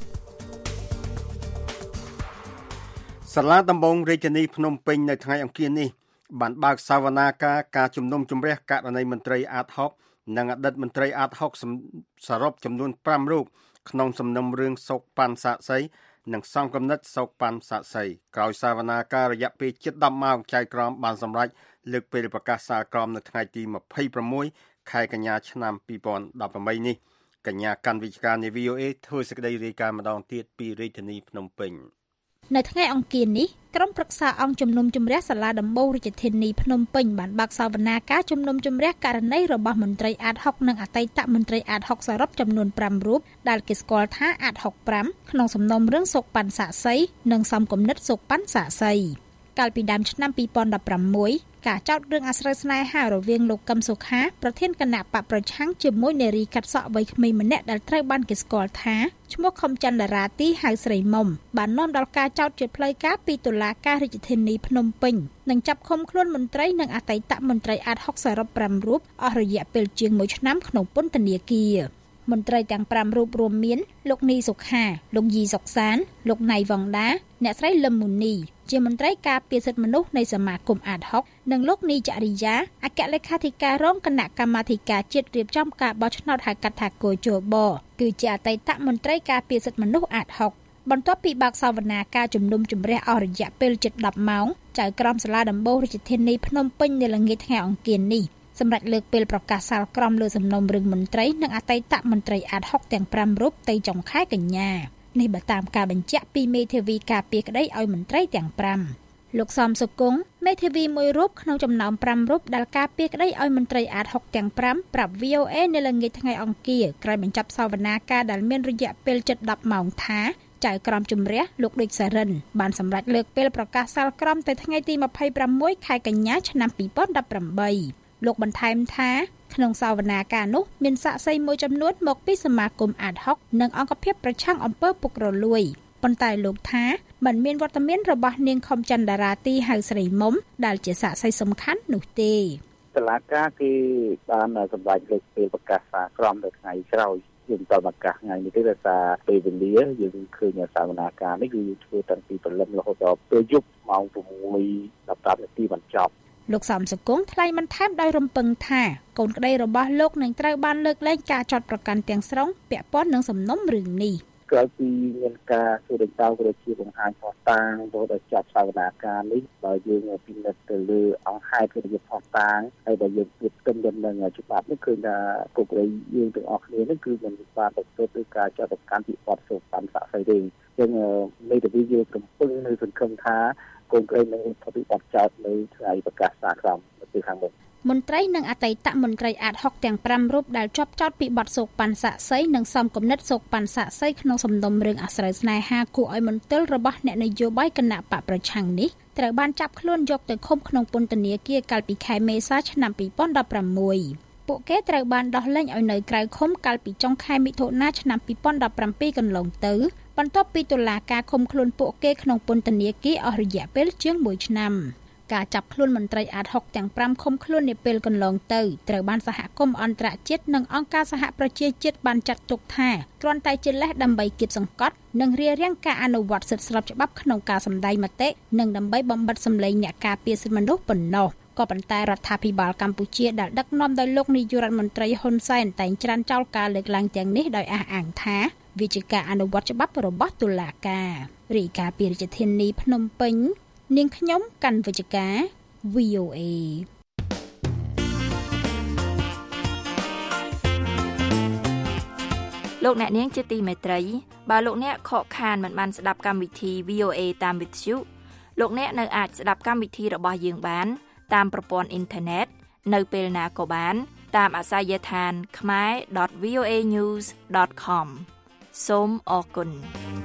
សាលាដំបងរាជធានីភ្នំពេញនៅថ្ងៃអង្គារនេះបានបើកសវនាការការជំនុំជម្រះករណីមន្ត្រីអាតហុកនិងអតីតមន្ត្រីអាតហុកសរុបចំនួនប្រាំរូបក្នុងសំណុំរឿងសោកប៉ាន់សាក់សីនិងសង្ឃគំនិតសោកប៉ាន់សាក់សីក្រោយសវនាការរយៈពេលជិតដប់ម៉ោងចៅក្រមបានសម្រេចលើកពេលប្រកាសសាលក្រមនៅថ្ងៃទីម្ភៃប្រាំមួយខែកញ្ញាឆ្នាំពីរពាន់ដប់ប្រាំបីនេះកញ្ញាកាន់វិទ្យការនៃ វី អូ เอ ធ្វើសេចក្តីរាយការណ៍ម្ដងទៀតពីរាជធានីភ្នំពេញនៅថ្ងៃអង្គារនេះក្រុមប្រឹក្សាអង្គជំនុំជម្រះសាលាដំបូងរាជធានីភ្នំពេញបានបើកសវនាការជំនុំជម្រះករណីរបស់មន្ត្រីអាតហុកនិងអតីតមន្ត្រីអាតហុកសរុបចំនួនប្រាំរូបដែលគេស្គាល់ថាអាតហុកប្រាំក្នុងសំណុំរឿងសោកប៉ាន់សាក់សីនិងសំគំនិតសោកប៉ាន់សាក់សីកាលពីដើមឆ្នាំពីរពាន់ដប់ប្រាំមួយការចោទរឿងអាស្រូវស្នេហារវាងលោកកឹមសុខាប្រធានគណៈបកប្រឆាំងជាមួយនារីកាត់សក់វ័យក្មេងម្នាក់ដែលត្រូវបានគេស្គាល់ថាឈ្មោះខំច័ន្ទរាទីហៅស្រីមុំបាននាំដល់ការចោទជាផ្លូវការពីតុលាការរាជធានីភ្នំពេញនិងចាប់ឃុំខ្លួនមន្ត្រីនិងអតីតមន្ត្រីអាតហុកសរុបប្រាំរូបអស់រយៈពេលជាងមួយឆ្នាំក្នុងពន្ធនាគារមន្ត្រីទាំងប្រាំរូបរួមមានលោកនីសុខាលោកយីសុកសានលោកណៃវងដាអ្នកស្រីលឹមមូនីជាមន្ត្រីការពារសិទ្ធិមនុស្សនៃសមាគមអាតហុកនិងលោកនីចរិយាអគ្គលេខាធិការរងគណៈកម្មាធិការជាតិរៀបចំការបោះឆ្នោតហៅកាត់ថាកោជបគឺជាអតីតមន្ត្រីការពារសិទ្ធិមនុស្សអាតហុកបន្ទាប់ពីបើកសវនាការជំនុំជម្រះអស់រយៈពេលជិតដប់ម៉ោងចៅក្រមសាលាដំបូងរាជធានីភ្នំពេញនៅល្ងាចថ្ងៃអង្គារនេះសម្រាប់លើកពេលប្រកាសសាលក្រមលើសំណុំរឿងមន្ត្រីនិងអតីតមន្ត្រីអាតហុកទាំងប្រាំរូបទៅចុងខែកញ្ញានេះបើតាមការបញ្ជាក់ពីមេធាវីការពារក្តីឲ្យមន្ត្រីទាំងប្រាំលោកសំសុគង្គមេធាវីមួយរូបក្នុងចំណោមប្រាំរូបដែលការពារក្តីឲ្យមន្ត្រីអាតហុកទាំងប្រាំប្រាប់ វី អូ เอ នៅល្ងាចថ្ងៃអង្គារក្រោយបញ្ចប់សវនាការដែលមានរយៈពេលជិតដប់ម៉ោងថាចៅក្រមជម្រះលោកដូចសារិនបានសម្រេចលើកពេលប្រកាសសាលក្រមទៅថ្ងៃទីម្ភៃប្រាំមួយខែកញ្ញាឆ្នាំពីរពាន់ដប់ប្រាំបីលោកបន្ថែមថាក្នុងសវនាការនោះមានសាក្សីមួយចំនួនមកពីសមាគមអាតហុកនិងអង្គភាពប្រឆាំងអំពើពុករលួយប៉ុន្តែលោកថាមិនមានវត្តមានរបស់នាងខំច័ន្ទរាទីហៅស្រីមុំដែលជាសាក្សីសំខាន់នោះទេតតុលាការគេបានសម្រេចលើកពេលប្រកាសសារក្រមនៅថ្ងៃក្រោយយើងតប្រកាសថ្ងៃនេះទេដោយសារពេលវេលាយើងឃើញសវនាការនេះគឺធ្វើតាំងពីព្រលឹមរហូតដល់ពេលយប់ម៉ោងប្រាំមួយដប់ប្រាំនាទីបញ្ចប់លោកសំសកុងថ្លែងបន្ថែមដោយរំពឹងថាកូនក្តីរបស់លោកនឹងត្រូវបានលើកលែងការចាត់ប្រកាន់ទាំងស្រុងពាក់ព័ន្ធនឹងសំណុំរឿងនេះក្រោយពីមានការធ្វើដេញដោលប្រជាបង្ហាញផុសតាងទៅដល់ចាប់សវនាការនេះដោយយើងពិនិត្យទៅលើអង្គហេតុរបស់ផុសតាងហើយដែលយើងពិទិញនឹងច្បាប់នេះគឺថាគោលការណ៍យើងទាំងអស់គ្នានេះគឺមិនបានទទួលទៅការចាត់ប្រកាន់ពីបទសូបានសាក់ស្អីទេចឹងមេធាវីយើងកំពុងនៅសង្ឃឹមថាគោលការណ៍នឹងធ្វើពីបទចោទនៅថ្ងៃប្រកាសសារក្រមនៅពេលខាងមុខមន្ត្រីនិងអតីតមន្ត្រីអាតហុកទាំងប្រាំរូបដែលជាប់ចោទពីបទសោកប៉ាន់សាក់សីនិងសំគំនិតសោកប៉ាន់សាក់សីក្នុងសំណុំរឿងអាស្រូវស្នេហាគួរឲ្យមន្ទិលរបស់អ្នកនយោបាយគណៈបកប្រឆាំងនេះត្រូវបានចាប់ខ្លួនយកទៅឃុំក្នុងពន្ធនាគារកាលពីខែមេសាឆ្នាំពីរពាន់ដប់ប្រាំមួយពួកគេត្រូវបានដោះលែងឲ្យនៅក្រៅឃុំកាលពីចុងខែមិថុនាឆ្នាំពីរពាន់ដប់ប្រាំពីរកន្លងទៅបន្ទាប់ពីតុលាការឃុំខ្លួនពួកគេក្នុងពន្ធនាគារអស់រយៈពេលជាងមួយឆ្នាំការចាប់ខ្លួនមន្ត្រីអាតហុកទាំងប្រាំឃុំខ្លួននាពេលកន្លងទៅត្រូវបានសហគមន៍អន្តរជាតិនិងអង្គការសហប្រជាជាតិបានចាត់ទុកថាគ្រាន់តែជាលេសដើម្បីគៀបសង្កត់និងរារាំងការអនុវត្តសិទ្ធិស្របច្បាប់ក្នុងការសម្ដែងមតិនិងដើម្បីបំបិទសម្លេងអ្នកការពារសិទ្ធិមនុស្សប៉ុណ្ណោះក៏ប៉ុន្តែរដ្ឋាភិបាលកម្ពុជាដែលដឹកនាំដោយលោកនាយករដ្ឋមន្ត្រីហ៊ុនសែនតែងច្រានចោលការលើកឡើងទាំងនេះដោយអះអាងថាវាជាការអនុវត្តច្បាប់របស់តុលាការរាយការណ៍ពីរាជធានីភ្នំពេញនាងខ្ញុំកាន់វិជ្ជការ វី អូ เอលោកអ្នកនាងជាទីមេត្រីបើលោកអ្នកខកខានមិនបានស្ដាប់កម្មវិធី វី អូ เอ តាមវិទ្យុលោកអ្នកនៅអាចស្ដាប់កម្មវិធីរបស់យើងបានតាមប្រព័ន្ធអ៊ីនធឺណិតនៅពេលណាក៏បានតាមអាសយដ្ឋាន ខមែរ ដត វី អូ เอ ញូស ដត com សូមអរគុណ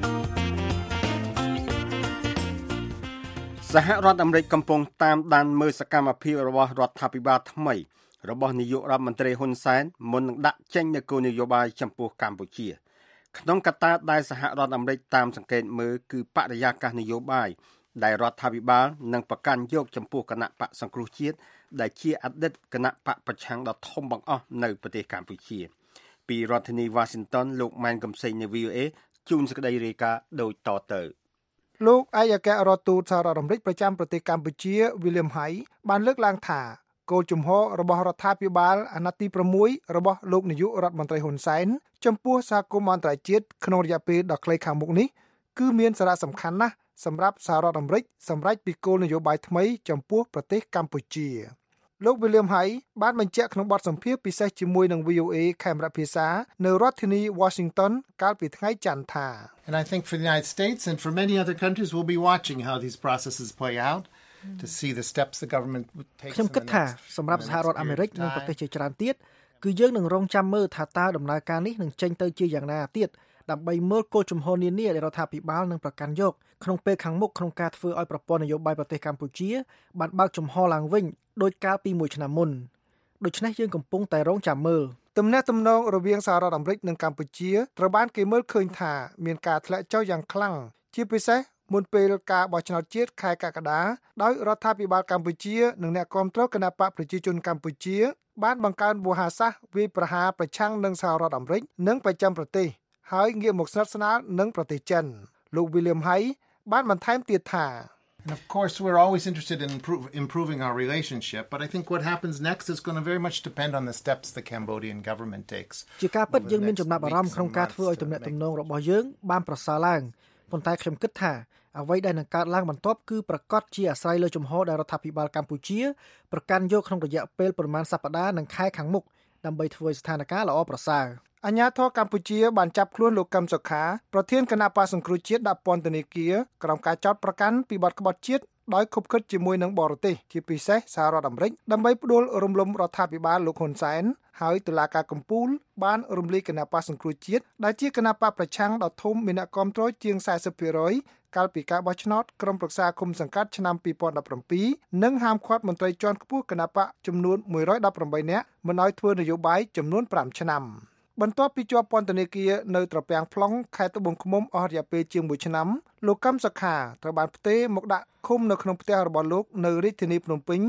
សហរដ្ឋអាមេរិកកំពុងតាមដានមើលសកម្មភាពរបស់រដ្ឋាភិបាលថ្មីរបស់នាយករដ្ឋមន្ត្រីហ៊ុនសែនមុននឹងដាក់ចេញនូវគោលនយោបាយចំពោះកម្ពុជាក្នុងកត្តាដែលសហរដ្ឋអាមេរិកតាមសង្កេតមើលគឺបរិយាកាសនយោបាយដែលរដ្ឋាភិបាលនឹងប្រកាន់យកចំពោះគណៈបកសង្គ្រោះជាតិដែលជាអតីតគណៈបកប្រឆាំងដ៏ធំបង្អស់នៅប្រទេសកម្ពុជាពីរដ្ឋធានី Washington លោកម៉ែនកំសែងនៃ វី អូ เอ ជូនសេចក្តីរាយការណ៍ដូចតទៅលោកឯកអគ្គរដ្ឋទូតសហរដ្ឋអាមេរិកប្រចាំប្រទេសកម្ពុជា William Hai បានលើកឡើងថាគោលជំហររបស់រដ្ឋាភិបាលអាណត្តិទីប្រាំមួយរបស់លោកនាយករដ្ឋមន្ត្រីហ៊ុនសែនចំពោះសហគមន៍អន្តរជាតិក្នុងរយៈពេលដ៏ខ្លីខាងមុខនេះគឺមានសារៈសំខាន់ណាស់សម្រាប់សហរដ្ឋអាមេរិកសម្រាប់ពីគោលនយោបាយថ្មីចំពោះប្រទេសកម្ពុជាលោក William Hai បានបញ្ជាក់ក្នុងបទសម្ភាសន៍ពិសេសជាមួយនឹង វី អូ เอ ខេមរៈភាសានៅរដ្ឋធានី Washington កាលពីថ្ងៃច័ន្ទថា And I think for the United States and for many other countries we'll be watching how these processes play out to see the steps the government takes ខ្ញុំគិតថាសម្រាប់សហរដ្ឋអាមេរិកនិងប្រទេសជាច្រើនទៀតគឺយើងនឹងរងចាំមើលថាតើដំណើរការនេះនឹងចេញទៅជាយ៉ាងណាទៀតដើម្បីមើលគោលជំហរនានាដែលរដ្ឋាភិបាលនឹងប្រកាន់យកក្នុងពេលខាងមុខក្នុងការធ្វើឲ្យប្រព័ន្ធនយោបាយប្រទេសកម្ពុជាបានបើកចំហឡើងវិញដោយកាលពីមួយឆ្នាំមុនដូច្នេះយើងកំពុងតែរងចាំមើលទំនាក់ទំនងរវាងសហរដ្ឋអាមេរិកនិងកម្ពុជាត្រូវបានគេមើលឃើញថាមានការធ្លាក់ចុះយ៉ាងខ្លាំងជាពិសេសមុនពេលការបោះឆ្នោតជាតិខែកក្កដាដោយរដ្ឋាភិបាលកម្ពុជានិងអ្នកគាំទ្រគណបកប្រជាជនកម្ពុជាបានបង្កើនវោហារសាស្ត្រវាយប្រហារប្រឆាំងនឹងសហរដ្ឋអាមេរិកនិងប្រចាំប្រទេសហើយងាកមកស្និទ្ធស្នាលនឹងប្រទេសចិនលោក William Hai បានបន្ថែមទៀតថា And of course, we're always interested in improve, improving our relationship, but I think what happens next is going to very much depend on the steps the Cambodian government takes. ជាការពិតយើងមានចំណាប់អារម្មណ៍ក្នុងការធ្វើឲ្យទំនាក់ទំនងរបស់យើងបានប្រសើរឡើងប៉ុន្តែខ្ញុំគិតថាអ្វីដែលនឹងកើតឡើងបន្ទាប់គឺប្រកាសជាអាស្រ័យលើជំហរដែលរដ្ឋាភិបាលកម្ពុជាប្រកាន់យកក្នុងរយៈពេលប្រមាណសប្តាហ៍និងខែខាងមុខដើម្បីធ្វើឲ្យស្ថានភាពល្អប្រសើរអាជ្ញាធរកម្ពុជាបានចាប់ខ្លួនលោកកឹមសុខាប្រធានគណៈបក្សសង្គ្រោះជាតិដាក់ពន្ធនាគារក្រោមការចោទប្រកាន់ពីបទក្បត់ជាតិដោយខុបខិតជាមួយនឹងបរទេសជាពិសេសសហរដ្ឋអាមេរិកដើម្បីផ្ដួលរំលំរដ្ឋាភិបាលលោកហ៊ុនសែនហើយតុលាការកំពូលបានរំលាយគណៈបក្សសង្គ្រោះជាតិដែលជាគណៈបកប្រឆាំងដ៏ធំមានអ្នកគាំទ្រជាង សែសិបភាគរយ កាលពីការបោះឆ្នោតក្រុមប្រឹក្សាគុំសង្កាត់ឆ្នាំពីរពាន់ដប់ប្រាំពីរនិងហាមឃាត់មន្ត្រីជាន់ខ្ពស់គណៈបកចំនួនមួយរយដប់ប្រាំបីនាក់មិនឲ្យធ្វើនយោបាយចំនួនប្រាំឆ្នាំបន្ទាប់ពីជាប់ពន្ធនាគារនៅត្រពាំង plong ខេត្តត្បូងឃ្មុំអស់រយៈពេលជាងមួយឆ្នាំលោកកឹមសុខាត្រូវបានផ្ទេរមកដាក់ឃុំនៅក្នុងផ្ទះរបស់លោកនៅរាជធានីភ្នំពេញ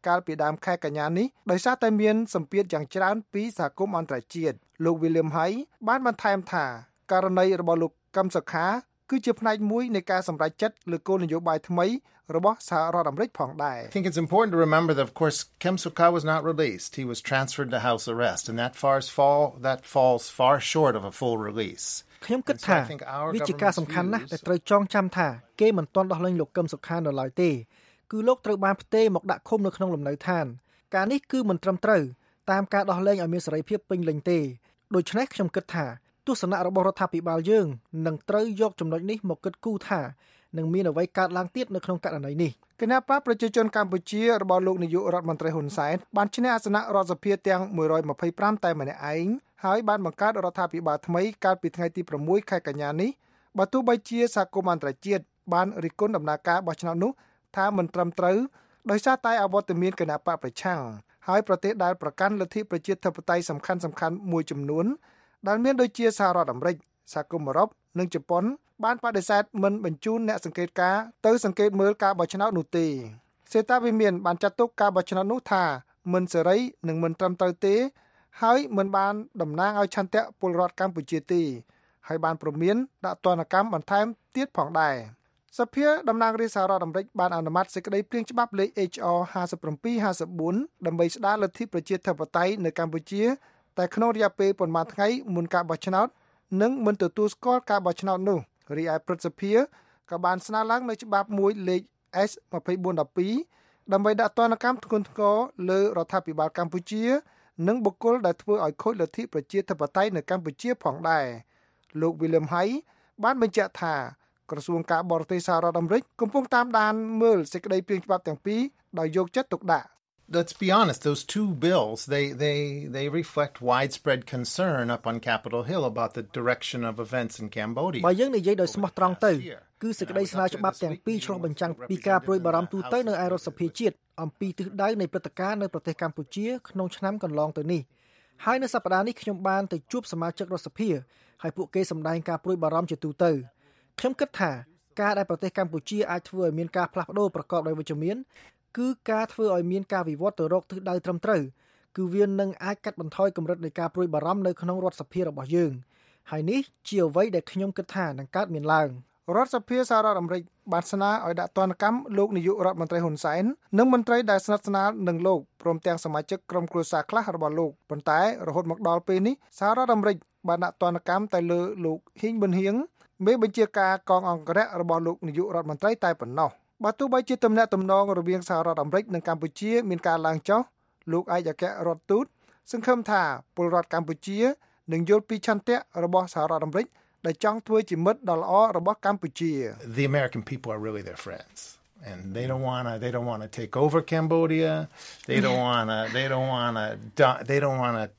កាលពីដើមខែកញ្ញានេះដោយសារតែមានសម្ពាធយ៉ាងច្រើនពីសហគមន៍អន្តរជាតិលោក William Hay បានបន្ថែមថាករណីរបស់លោកកឹមសុខាគឺជាផ្នែកមួយនៃការសម្រេចចិត្តលើគោលនយោបាយថ្មីរបស់សហរដ្ឋអាមេរិកផងដែរ I think it's important to remember that of course Kem Sokha was not released. He was transferred to house arrest and that far fall that falls far short of a full release. ខ្ញុំគិតថាវាជាការសំខាន់ណាស់ដែលត្រូវចងចាំថាគេមិនទាន់ដោះលែងលោកកឹមសុខានៅឡើយទេគឺលោកត្រូវបានផ្ទេរមកដាក់ឃុំនៅក្នុងលំនៅឋានការនេះគឺមិនត្រឹមត្រូវតាមការដោះលែងឲ្យមានសេរីភាពពេញលេញទេដូច្នេះខ្ញុំគិតថាទស្សនៈរបស់រដ្ឋាភិបាលយើងនឹងត្រូវយកចំណុចនេះមកគិតគូរថានឹងមានអ្វីកើតឡើងទៀតនៅក្នុងករណីនេះគណៈបកប្រជាជនកម្ពុជារបស់លោកនាយករដ្ឋមន្ត្រីហ៊ុនសែនបានឈ្នះអាសនៈរដ្ឋសភាទាំងមួយរយម្ភៃប្រាំតែម្នាក់ឯងហើយបានបង្កើតរដ្ឋាភិបាលថ្មីកាលពីថ្ងៃទីប្រាំមួយខែកញ្ញានេះបើទោះបីជាសហគមន៍អន្តរជាតិបានរិះគន់ដំណើរការបោះឆ្នោតនោះថាមិនត្រឹមត្រូវដោយសារតែអវត្តមានគណៈបកប្រឆាំងហើយប្រទេសដែលប្រកាន់លទ្ធិប្រជាធិបតេយ្យសំខាន់ៗមួយចំនួនដែលមានដូចជាសហរដ្ឋអាមេរិកសហគមន៍អឺរ៉ុបនិងជប៉ុនបានបដិសេធមិនបញ្ជូនអ្នកសង្កេតការណ៍ទៅសង្កេតមើលការបោះឆ្នោតនោះទេសេតាវិមានបានចាត់ទុកការបោះឆ្នោតនោះថាមិនសេរីនិងមិនត្រឹមត្រូវទេហើយមិនបានតំណាងឲ្យឆន្ទៈពលរដ្ឋកម្ពុជាទេហើយបានព្រមានដាក់ទណ្ឌកម្មបន្ថែមទៀតផងដែរសភាតំណាងរាស្ត្រសហរដ្ឋអាមេរិកបានអនុម័តសេចក្តីព្រាងច្បាប់លេខ H R ห้าสิบเจ็ด ห้าสิบสี่ ដើម្បីស្ដារលទ្ធិប្រជាធិបតេយ្យនៅកម្ពុជាតែក្នុងរយៈពេលប៉ុន្មានថ្ងៃមុនការបោះឆ្នោតនិងមិនទទួលស្គាល់ការបោះឆ្នោតនោះរីឯព្រឹទ្ធសភាក៏បានស្នើឡើងនៅច្បាប់មួយលេខ S ยี่สิบสี่ สิบสอง ដើម្បីដាក់ទណ្ឌកម្មធ្ងន់ធ្ងរលើរដ្ឋាភិបាលកម្ពុជានិងបុគ្គលដែលធ្វើឲ្យខូចលទ្ធិប្រជាធិបតេយ្យនៅកម្ពុជាផងដែរលោក William Hay បានបញ្ជាក់ថាក្រសួងការបរទេសសហរដ្ឋអាមេរិកកំពុងតាមដានមើលសេចក្តីព្រាងច្បាប់ទាំងពីរដោយយកចិត្តទុកដាក់ Let's be honest, those two bills, they, they, they reflect widespread concern up on Capitol Hill about the direction of events in Cambodia. បើយើងនិយាយដោយស្មោះត្រង់ទៅគឺសេចក្តីស្នើច្បាប់ទាំងពីរឆ្លុះបញ្ចាំងពីការព្រួយបារម្ភទូទៅនៅឯរដ្ឋសភាជាតិអំពីទិសដៅនៃព្រឹត្តិការណ៍នៅប្រទេសកម្ពុជាក្នុងឆ្នាំកន្លងទៅនេះហើយនៅសប្តាហ៍នេះខ្ញុំបានទៅជួបសមាជិករដ្ឋសភាហើយពួកគេសម្ដែងការព្រួយបារម្ភជាទូទៅខ្ញុំគិតថាការដែលប្រទេសកម្ពុជាអាចធ្វើឲ្យមានការផ្លាស់ប្ដូរប្រកបដោយវិជ្ជមានគឺការធ្វើឲ្យមានការវិវត្តទៅរកទិសដៅត្រឹមត្រូវគឺវានឹងអាចកាត់បន្ថយកម្រិតនៃការព្រួយបារម្ភនៅក្នុងរដ្ឋសភារបស់យើងហើយនេះជាអ្វីដែលខ្ញុំគិតថានឹងកើតមានឡើងរដ្ឋសភាសហរដ្ឋអាមេរិកបានស្នើឲ្យដាក់ទណ្ឌកម្មលោកនាយករដ្ឋមន្ត្រីហ៊ុនសែននិងមន្ត្រីដែលស្និទ្ធស្នាលនឹងលោកព្រមទាំងសមាជិកក្រុមគ្រួសារខ្លះរបស់លោកប៉ុន្តែរហូតមកដល់ពេលនេះសហរដ្ឋអាមេរិកបានដាក់ទណ្ឌកម្មតែលើលោកហ៊ីងប៊ុនហៀងមេបញ្ជាការកងអង្គរៈរបស់លោកនាយករដ្ឋមន្ត្រីតែប៉ុណ្ណោះបើទោះបីជាទំនាក់ទំនងរវាងសហរដ្ឋអាមេរិកនិងកម្ពុជាមានការឡើងចុះលោកឯកអគ្គរដ្ឋទូតសង្ឃឹមថាពលរដ្ឋកម្ពុជានឹងយល់ពីឆន្ទៈរបស់សហរដ្ឋអាមេរិកដែលចង់ធ្វើជាមិត្តដ៏ល្អរបស់កម្ពុជា The American people are really their friends and they don't want to they don't want to take over Cambodia they don't want to they don't want to they don't want to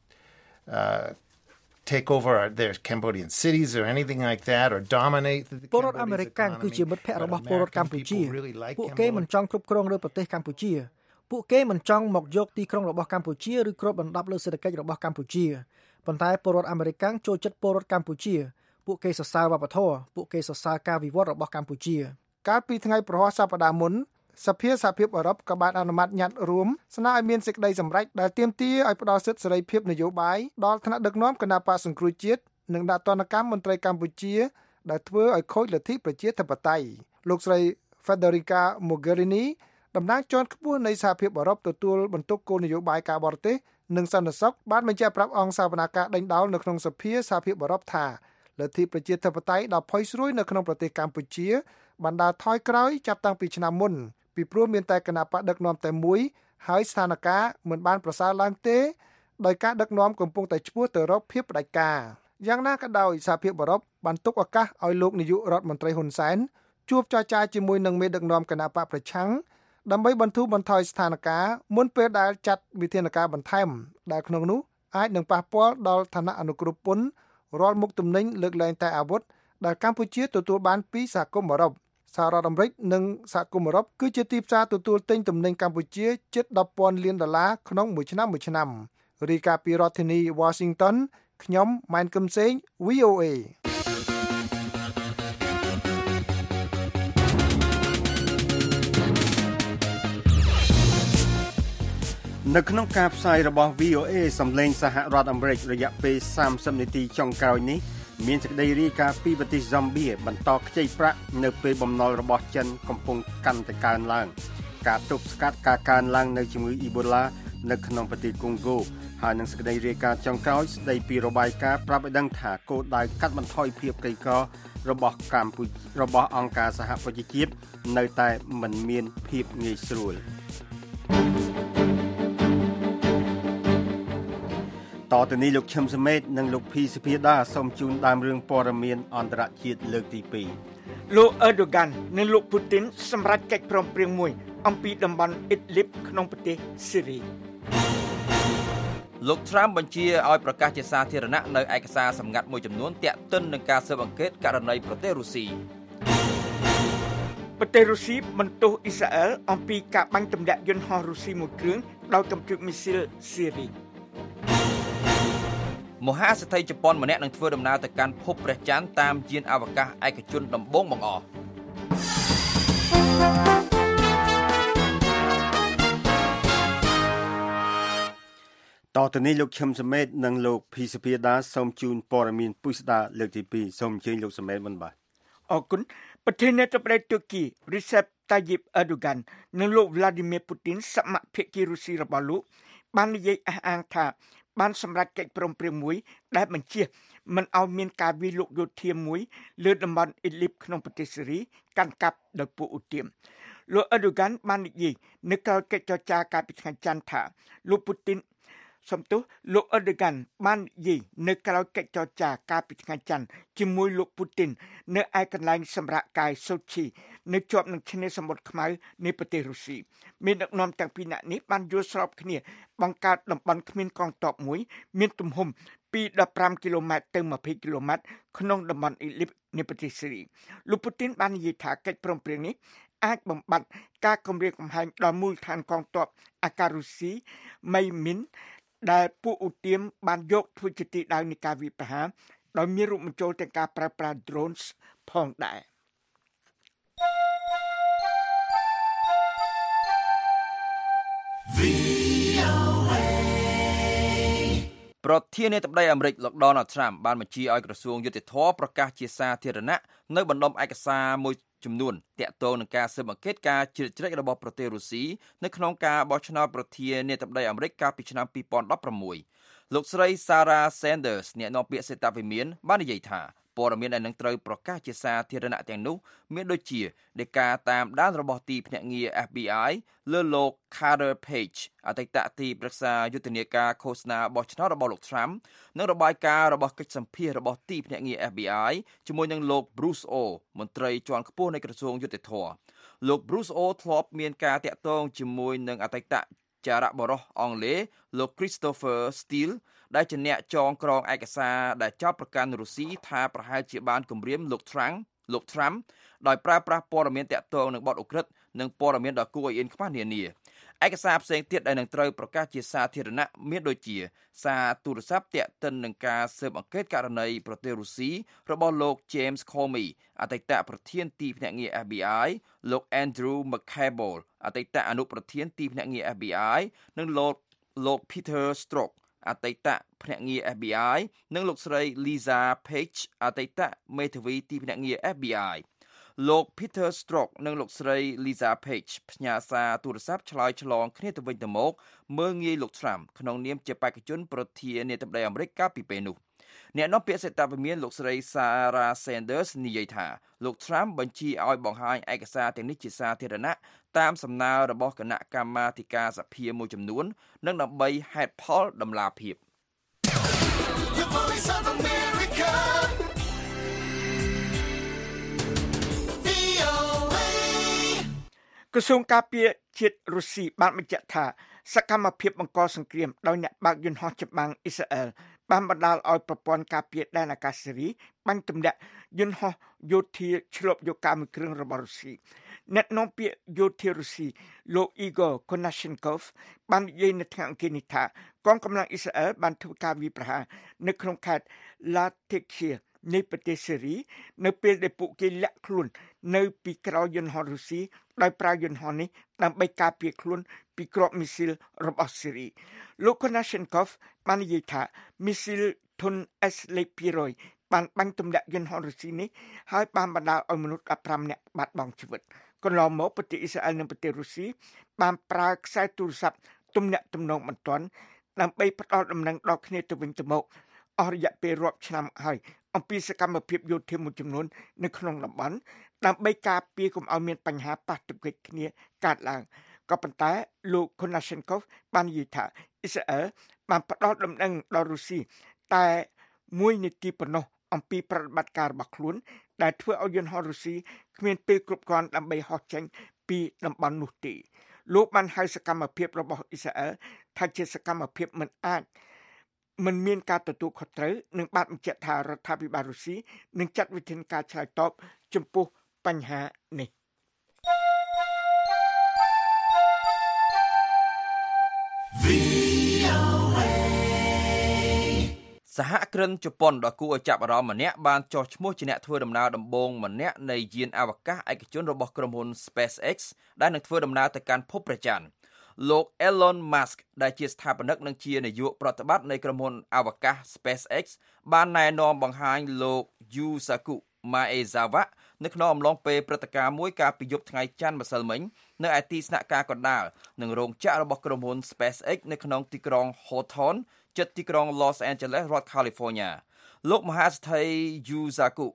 uh take over their Cambodian cities or anything like that or dominate the ពលរដ្ឋអាមេរិកគឺជាមិត្តភ័ក្តិរបស់ពលរដ្ឋកម្ពុជាពួកគេមិនចង់គ្រប់គ្រងលើប្រទេសកម្ពុជាពួកគេមិនចង់មកយកទីក្រុងរបស់កម្ពុជាឬគ្របដណ្ដប់លើសេដ្ឋកិច្ចរបស់កម្ពុជាប៉ុន្តែពលរដ្ឋអាមេរិកចូលចិត្តពលរដ្ឋកម្ពុជាពួកគេសរសើរវប្បធម៌ពួកគេសរសើរការវិវត្តរបស់កម្ពុជាកាលពីថ្ងៃប្រហ័សសប្តាហ៍មុនសភាសហភាពអឺរ៉ុបក៏បានអនុម័តញត្តិរួមស្នើឲ្យមានសេចក្តីសម្រេចដែលទាមទារឲ្យផ្ដល់សិទ្ធិសេរីភាពនយោបាយដល់ថ្នាក់ដឹកនាំគណបក្សសង្គ្រោះជាតិនិងដាក់ទណ្ឌកម្មមន្ត្រីកម្ពុជាដែលធ្វើឲ្យខូចលទ្ធិប្រជាធិបតេយ្យលោកស្រី Federica Mogherini តំណាងជាន់ខ្ពស់នៃសហភាពអឺរ៉ុបទទួលបន្ទុកគោលនយោបាយការបរទេសនិងសន្តិសុខបានបញ្ជាក់ប្រាប់អង្គសវនាការដេញដោលនៅក្នុងសភាសហភាពអឺរ៉ុបថាលទ្ធិប្រជាធិបតេយ្យដ៏ផុយស្រួយនៅក្នុងប្រទេសកម្ពុជាបានដើរថយក្រោយចាប់តាំងពីឆ្នាំមុនពីព្រោះមានតែគណបក្សដឹកនាំតែមួយហើយស្ថានភាពមិនបានប្រសើរឡើងទេដោយការដឹកនាំកំពុងតែឆ្ពោះទៅរកភាពផ្ដាច់ការយ៉ាងណាក៏ដោយសហភាពអឺរ៉ុបបានទុកឱកាសឲ្យលោកនាយករដ្ឋមន្ត្រីហ៊ុនសែនជួបចរចាជាមួយនឹងមេដឹកនាំគណបក្សប្រឆាំងដើម្បីបន្ធូរបន្ថយស្ថានភាពមុនពេលដែលចាត់វិធានការបន្ថែមដែលក្នុងនោះអាចនឹងប៉ះពាល់ដល់ឋានៈអនុគ្រោះពន្ធរាល់មុខទំនិញលើកលែងតែអាវុធដែលកម្ពុជាទទួលបានពីសហគមន៍អឺរ៉ុបសហរដ្ឋអាមេរិកនិងសហគមន៍អឺរ៉ុបគឺជាទីផ្សារទទួលទិញទំនិញកម្ពុជាជិតដប់ពាន់លានដុល្លារក្នុងមួយឆ្នាំមួយឆ្នាំរាយការណ៍ពីរដ្ឋធានី Washington ខ្ញុំម៉ែនកឹមសេង V O A នៅក្នុងការផ្សាយរបស់ វី អូ เอ សំឡេងសហរដ្ឋអាមេរិករយៈពេលសាមសិបនាទីចុងក្រោយនេះមានសេចក្តីរាយការណ៍ពីប្រទេសហ្សំបៀបន្តខ្ចីប្រាក់នៅពេលបំណុលរបស់ចិនកំពុងកាន់តែកើនឡើងការទប់ស្កាត់ការកើនឡើងនៅជំងឺអ៊ីបូឡានៅក្នុងប្រទេសកុងហ្គោហើយនឹងសេចក្តីរាយការណ៍ចុងក្រោយស្តីពីរបាយការណ៍ប្រាប់ឲ្យដឹងថាគោលដៅកាត់បន្ថយភាពក្រីក្ររបស់កម្ពុជារបស់អង្គការសហប្រជាជាតិនៅតែមិនមានភាពងាយស្រួលតទៅនេះលោកឈឹមសមេតនិងលោកភីសុភាដាសូមជូនដើមរឿងព័ត៌មានអន្តរជាតិលើកទីពីរលោកអឺដូហ្គាននិងលោកពូទីនសម្រេចកិច្ចព្រមព្រៀងមួយអំពីតំបន់អ៊ីដលីបក្នុងប្រទេសស៊ីរីលោកត្រាំបញ្ជាឲ្យប្រកាសជាសាធារណៈនៅឯកសារសម្ងាត់មួយចំនួនទាក់ទិននឹងការស៊ើបអង្កេតករណីប្រទេសរុស្ស៊ីប្រទេសរុស្ស៊ីបន្ទោសអ៊ីស្រាអែលអំពីការបាញ់ទម្លាក់យន្តហោះរុស្ស៊ីមួយគ្រឿងដោយកំជុតមីស៊ីលស៊ីរីមហាសេដ្ឋីជប៉ុនម្នាក់នឹងធ្វើដំណើរទៅកាន់ភពព្រះច័ន្ទតាមយានអវកាសឯកជនដំបូងបង្អស់តទៅនេះលោកឈឹមសមេតនិងលោកភីសុភាដាសូមជូនព័ត៌មានពុស្ដាលើកទីពីរសូមអញ្ជើញលោកសមេតមុនបាទអរគុណប្រធានាធិបតីទូគី Recep Tayyip Erdogan និងលោក Vladimir Putin សមាភិកីរុស្ស៊ីរបស់លោកបាននិយាយអះអាងថាបានសម្រេចកិច្ចព្រមព្រៀងមួយដែលបញ្ជាមិនឲ្យមានការវាយលុកយោធាមួយលើតំបន់អ៊ីដលីបក្នុងប្រទេសស៊េរីកាន់កាប់ដោយពួកឧទាមលោក Erdogan បាននិយាយនៅក្រៅកិច្ចចរចាកាលពីថ្ងៃច័ន្ទថាលោក Putinសំទោសលោក Erdogan បាននិយាយនៅក្រៅកិច្ចចរចាកាលពីថ្ងៃច័ន្ទជាមួយលោក Putin នៅឯកន្លែងសម្រាកកាយ Sochi នៅជាប់នឹងឆ្នេរសមុទ្រខ្មៅនៃប្រទេសរុស្ស៊ីមានដឹកនាំទាំងពីរនាក់នេះបានយល់ស្របគ្នាបង្កើតតំបន់គ្មានកងទ័ពមួយមានទំហំពីដប់ប្រាំគីឡូម៉ែត្រទៅម្ភៃគីឡូម៉ែត្រក្នុងតំបន់អ៊ីដលីបនៃប្រទេសស៊េរីលោក Putin បាននិយាយថាកិច្ចព្រមព្រៀងនេះអាចបំបត្តិការគំរាមកំហែងដល់មូលដ្ឋានកងទ័ពអាកាសរុស្ស៊ីមីមីនដែលពួកឧទាមបានយកធ្វើជាទីដៅនៃការវាយប្រហារដោយមានរូបបញ្ចូលទាំងការប្រើប្រាស់ drones ផងដែរប្រធានាធិបតីអាមេរិកលោក Donald Trump បានបញ្ជាឲ្យក្រសួងយុតិធម៌ប្រកាសជាសាធារណៈនៅបណ្ដុំឯកសារមួយចំនួនទាក់ទងនឹងការស៊ើបអង្កេតការជ្រៀតជ្រែករបស់ប្រទេសរុស្ស៊ីនៅក្នុងការបោះឆ្នោតប្រធានាធិបតីអាមេរិកកាលពីឆ្នាំពីរពាន់ដប់ប្រាំមួយ លោកស្រី Sarah Sanders អ្នកនាំពាក្យសេតាវិមានបាននិយាយថាព័ត៌មានដែលនឹងត្រូវប្រកាសជាសាធារណៈទាំងនោះមានដូចជានៃការតាមដានរបស់ទីភ្នាក់ងារ F B I លើលោក Carter Page អតីតទីប្រឹក្សាយុទ្ធនាការឃោសនាបោះឆ្នោតរបស់លោក Trump និងរបាយការណ៍របស់កិច្ចសម្ភាសរបស់ទីភ្នាក់ងារ F B I ជាមួយនឹងលោក Bruce O មន្ត្រីជាន់ខ្ពស់នៃក្រសួងយុតិធម៌លោក Bruce O ធ្លាប់មានការតាក់ទងជាមួយនឹងអតីតចារៈបរិះអង់គ្លេសលោក Christopher Steele ដែលជាអ្នកចងក្រងឯកសារដែលចោទប្រកាន់រុស្ស៊ីថាប្រហែលជាបានគំរាមលោក Trump លោក Trump ដោយប្រើប្រាស់ព័ត៌មានតាក់ទងនឹងបទឧក្រិដ្ឋនិងព័ត៌មានដ៏គួរឲ្យអៀនខ្មាស់នានាឯកសារផ្សេងទៀតដែលនឹងត្រូវប្រកាសជាសាធារណៈមានដូចជាសារទូរស័ព្ទតាក់ទិននឹងការស៊ើបអង្កេតករណីប្រទេសរុស្ស៊ីរបស់លោក James Comey អតីតប្រធានទីភ្នាក់ងារ F B I លោក Andrew McCabe អតីតអនុប្រធានទីភ្នាក់ងារ F B I និងលោកលោក Peter Strzok អតីតភ្នាក់ងារ F B I និងលោកស្រី Lisa Page អតីតមេធាវីទីភ្នាក់ងារ F B I លោក Peter Strzok និងលោកស្រី Lisa Page ផ្ញើសារទូរស័ព្ទឆ្លើយឆ្លងគ្នាទៅវិញទៅមកមើលងាយលោក Trump ក្នុងនាមជាបេក្ខជនប្រធានាធិបតីអាមេរិកកាលពីពេលនោះអ្នកនាំពាក្យសេតាវិមានលោកស្រី Sarah Sanders និយាយថាលោក Trump បញ្ជាឲ្យបង្ហាញឯកសារទាំងនេះជាសាធារណៈតាមសំណើរបស់គណៈកម្មាធិការសភាមួយចំនួននិងដើម្បីហេតុផលតម្លាភាពក្រសួងការពារជាតិរុស្ស៊ីបានបញ្ជាក់ថាសកម្មភាពបង្កសង្គ្រាមដោយអ្នកបើកយន្តហោះចម្បាំងអ៊ីស្រាអែលបានបណ្ដាលឲ្យប្រព័ន្ធការពារដែនអាកាសស៊េរីបាញ់ទម្លាក់យន្តហោះយោធាឆ្លប់យកការមួយគ្រឿងរបស់រុស្ស៊ីអ្នកនាំពាក្យយោធារុស្ស៊ីលោក Igor Konashenkov បាននិយាយនៅថ្ងៃអង្គារនេះថាកងកម្លាំងអ៊ីស្រាអែលបានធ្វើការវាយប្រហារនៅក្នុងខេត្ត Latakia នៃប្រទេសសេរីនៅពេលដែលពួកគេលាក់ខ្លួននៅពីក្រោយយន្តហោះរុស្ស៊ីដោយប្រើយន្តហោះនេះដើម្បីការពារខ្លួនពីគ្រាប់មីស៊ីលរបស់សេរីលោក Konashenkov បាននិយាយថាមីស៊ីលធុន S លេខពីររយបានបាញ់ទម្លាក់យន្តហោះរុស្ស៊ីនេះហើយបានបណ្ដាលឲ្យមនុស្សដប់ប្រាំនាក់បាត់បង់ជីវិតកន្លងមកប្រទេសអ៊ីស្រាអែលនិងប្រទេសរុស្ស៊ីបានប្រើខ្សែទូរស័ព្ទទំនាក់ទំនងបន្ទាន់ដើម្បីផ្ដល់ដំណឹងដល់គ្នាទៅវិញទៅមកអស់រយៈពេលរាប់ឆ្នាំហើយអំពីសកម្មភាពយោធាមួយចំនួននៅក្នុងតំបន់ដើម្បីការពារកុំឲ្យមានបញ្ហាប៉ះទង្គិចគ្នាកើតឡើងក៏ប៉ុន្តែលោក Konashenkov បាននិយាយថាអ៊ីស្រាអែលបានផ្ដល់ដំណឹងដល់រុស្ស៊ីតែមួយនាទីប៉ុណ្ណោះអំពីប្រតិបត្តិការរបស់ខ្លួនដែលធ្វើឲ្យយន្តហោះរុស្ស៊ីគ្មានពេលគ្រប់គ្រាន់ដើម្បីហោះចេញពីតំបន់នោះទេលោកបានហៅសកម្មភាពរបស់អ៊ីស្រាអែលថាជាសកម្មភាពមិនអាចមិនមានការទទួលខុសត្រូវនិងបានបញ្ជាក់ថារដ្ឋាភិបាលរុស្ស៊ីនឹងចាត់វិធានការឆ្លើយតបចំពោះបញ្ហានេះសហគ្រិនជប៉ុនដ៏គួរឲ្យចាប់អារម្មណ៍ម្នាក់បានចោះឈ្មោះជាអ្នកធ្វើដំណើរដំបូងម្នាក់នៃយានអវកាសឯកជនរបស់ក្រុមហ៊ុន SpaceX ដែលនឹងធ្វើដំណើរទៅកាន់ភពព្រះច័ន្ទលោក Elon Musk ដែលជាស្ថាបនិកនិងជានាយកប្រតិបត្តិនៃក្រុមហ៊ុនអវកាស SpaceX បានណែនាំបង្ហាញលោក Yusaku Maezawa នៅក្នុងអំឡុងពេលព្រឹត្តិការណ៍មួយកាលពីយប់ថ្ងៃច័ន្ទម្សិលមិញនៅឯទីស្នាក់ការកណ្ដាលនិងរោងចក្ររបស់ក្រុមហ៊ុន SpaceX នៅក្នុងទីក្រុង Hawthorne ជិតទីក្រុង Los Angeles រដ្ឋ California លោកមហាសេដ្ឋី Yusaku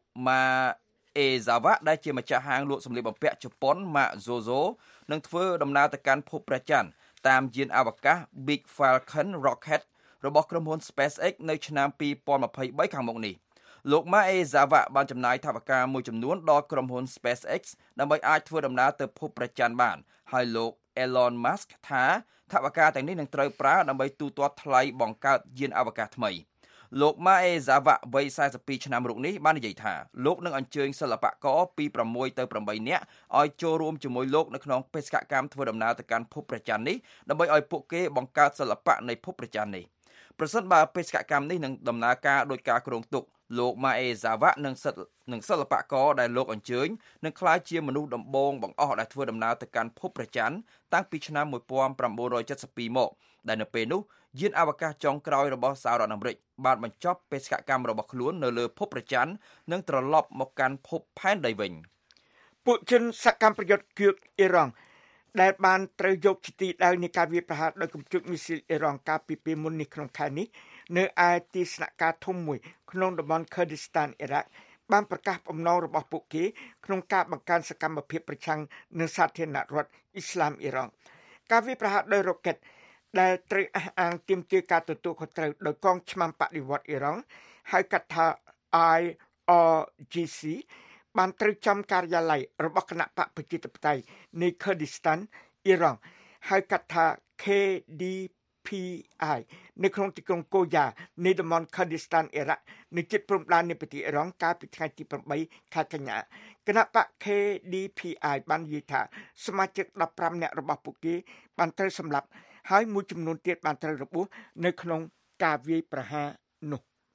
Maezawa ដែលជាម្ចាស់ហាងលក់សម្លៀកបំពាក់ជប៉ុន Mark Zozo នឹងធ្វើដំណើរទៅកាន់ភពព្រះច័ន្ទតាមយានអវកាស Big Falcon Rocket របស់ក្រុមហ៊ុន SpaceX នៅឆ្នាំពីរពាន់ម្ភៃបីខាងមុខនេះលោក Maezawa បានចំណាយថវិកាមួយចំនួនដល់ក្រុមហ៊ុន SpaceX ដើម្បីអាចធ្វើដំណើរទៅភពព្រះច័ន្ទបានហើយលោក Elon Musk ថាថវិកាទាំងនេះនឹងត្រូវប្រើដើម្បីទូទាត់ថ្លៃបង្កើតយានអវកាសថ្មីលោក Maezawa វ័យសែនសិបពីរឆ្នាំរូបនេះបាននិយាយថាលោកនឹងអញ្ជើញសិល្បករពីប្រាំមួយទៅប្រាំបីនាក់ឲ្យចូលរួមជាមួយលោកនៅក្នុងបេសកកម្មធ្វើដំណើរទៅកាន់ភពព្រះច័ន្ទនេះដើម្បីឲ្យពួកគេបង្កើតសិល្បៈនៃភពព្រះច័ន្ទនេះប្រសិនបើបេសកកម្មនេះនឹងដំណើរការដោយការគ្រោងទុកលោក Maezawa និងសិល្បនិងសិល្បករដែលលោកអញ្ជើញនឹងក្លាយជាមនុស្សដំបូងបង្អស់ដែលធ្វើដំណើរទៅកាន់ភពព្រះច័ន្ទតាំងពីឆ្នាំមួយពាន់ប្រាំបួនរយចិតសិបពីរមកដែលនៅពេលនោះយានអវកាសចុងក្រោយរបស់សហរដ្ឋអាមេរិកបានបញ្ចប់បេសកកម្មរបស់ខ្លួននៅលើភពព្រះច័ន្ទនិងត្រឡប់មកកាន់ភពផែនដីវិញពួកជនសកម្មប្រយុទ្ធគឿកអ៊ីរ៉ង់ដែលបានត្រូវយកជាទីដៅនៃការវាយប្រហារដោយកំជុតមីស៊ីលអ៊ីរ៉ង់កាលពីពេលមុននេះក្នុងខែនេះនៅឯទីស្នាក់ការធំមួយក្នុងតំបន់ Kurdistan អ៊ីរ៉ាក់បានប្រកាសបំណងរបស់ពួកគេក្នុងការបង្កើនសកម្មភាពប្រឆាំងនឹងសាធារណរដ្ឋអ៊ីស្លាមអ៊ីរ៉ង់ការវាយប្រហារដោយរ៉ុកែតដែលត្រូវអះអាងទាមទារការទទួលខុសត្រូវដោយកងឆ្មាំបដិវត្តអ៊ីរ៉ង់ហៅកាត់ថា I R G C បានត្រូវចំការិយាល័យរបស់គណៈបកប្រជាធិបតេយ្យនៃ Kurdistan អ៊ីរ៉ង់ហៅកាត់ថា K D P I នៅក្នុងទីក្រុងកូយ៉ានៃតំបន់ Kurdistan អ៊ីរ៉ាក់នៅជិតព្រំដែននៃប្រទេសអ៊ីរ៉ង់កាលពីថ្ងៃទីប្រាំបីខែកញ្ញាគណៈបក K D P I បាននិយាយថាសមាជិកដប់ប្រាំនាក់របស់ពួកគេបានត្រូវសម្លាប់ហើយមួយចំនួនទៀតបានត្រូវរបួសនៅក្នុងការវាយប្រហារនោះ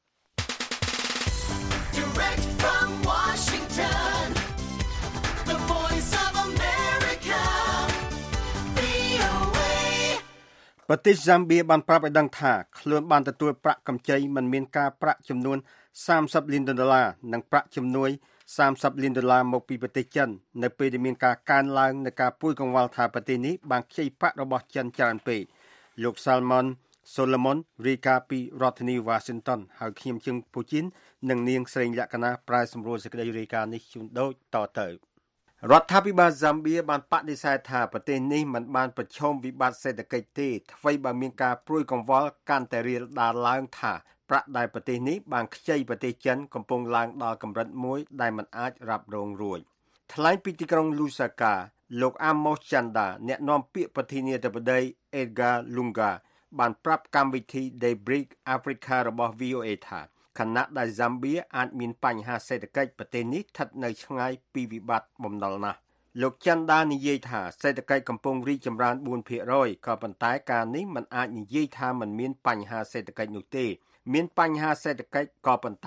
Direct from Washington The Voice of America V O A ប្រទេសហ្សាំបៀបានប្រាប់ឲ្យដឹងថាខ្លួនបានទទួលប្រាក់កម្ចីមិនមានការប្រាក់ចំនួនសាមសិបលានដុល្លារនិងប្រាក់ជំនួយសាមសិបលានដុល្លារមកពីប្រទេសចិននៅពេលដែលមានការកើនឡើងនៃការពួយកង្វល់ថាប្រទេសនេះបានខ្ចីប្រាក់របស់ចិនច្រើនពេកលោក Salmon Solomon រាយការណ៍ពីរដ្ឋធានី Washington ហើយខ្ញុំជឹងពូជីននិងនាងស្រីលក្ខណៈប្រាយសម្រួលសេចក្តីរាយការណ៍នេះជូនដូចតទៅរដ្ឋាភិបាលហ្សាំបៀបានបដិសេធថាប្រទេសនេះមិនបានប្រឈមវិបត្តិសេដ្ឋកិច្ចទេថ្មីបើមានការព្រួយកង្វល់កាន់តែរាលដាលឡើងថាប្រាក់ដែលប្រទេសនេះបានខ្ចីប្រទេសចិនកំពុងឡើងដល់កម្រិតមួយដែលមិនអាចរ៉ាប់រងរួចថ្លែងពីទីក្រុង Lusaka លោក Amos Chanda អ្នកនាំពាក្យប្រធានាធិបតី Edgar Lunga បានប្រាប់កម្មវិធី Daybreak Africa របស់ V O A ថាខណៈដែលហ្សាំបៀអាចមានបញ្ហាសេដ្ឋកិច្ចប្រទេសនេះស្ថិតនៅឆ្ងាយពីវិបត្តិបំណុលណាស់លោកច័ន្ទដានិយាយថាសេដ្ឋកិច្ចកំពុងរីកចម្រើនបួនភាគរយ ក៏ប៉ុន្តែការនេះមិនអាចនិយាយថាមិនមានបញ្ហាសេដ្ឋកិច្ចនោះទេមានបញ្ហាសេដ្ឋកិច្ចក៏ប៉ុន្តែ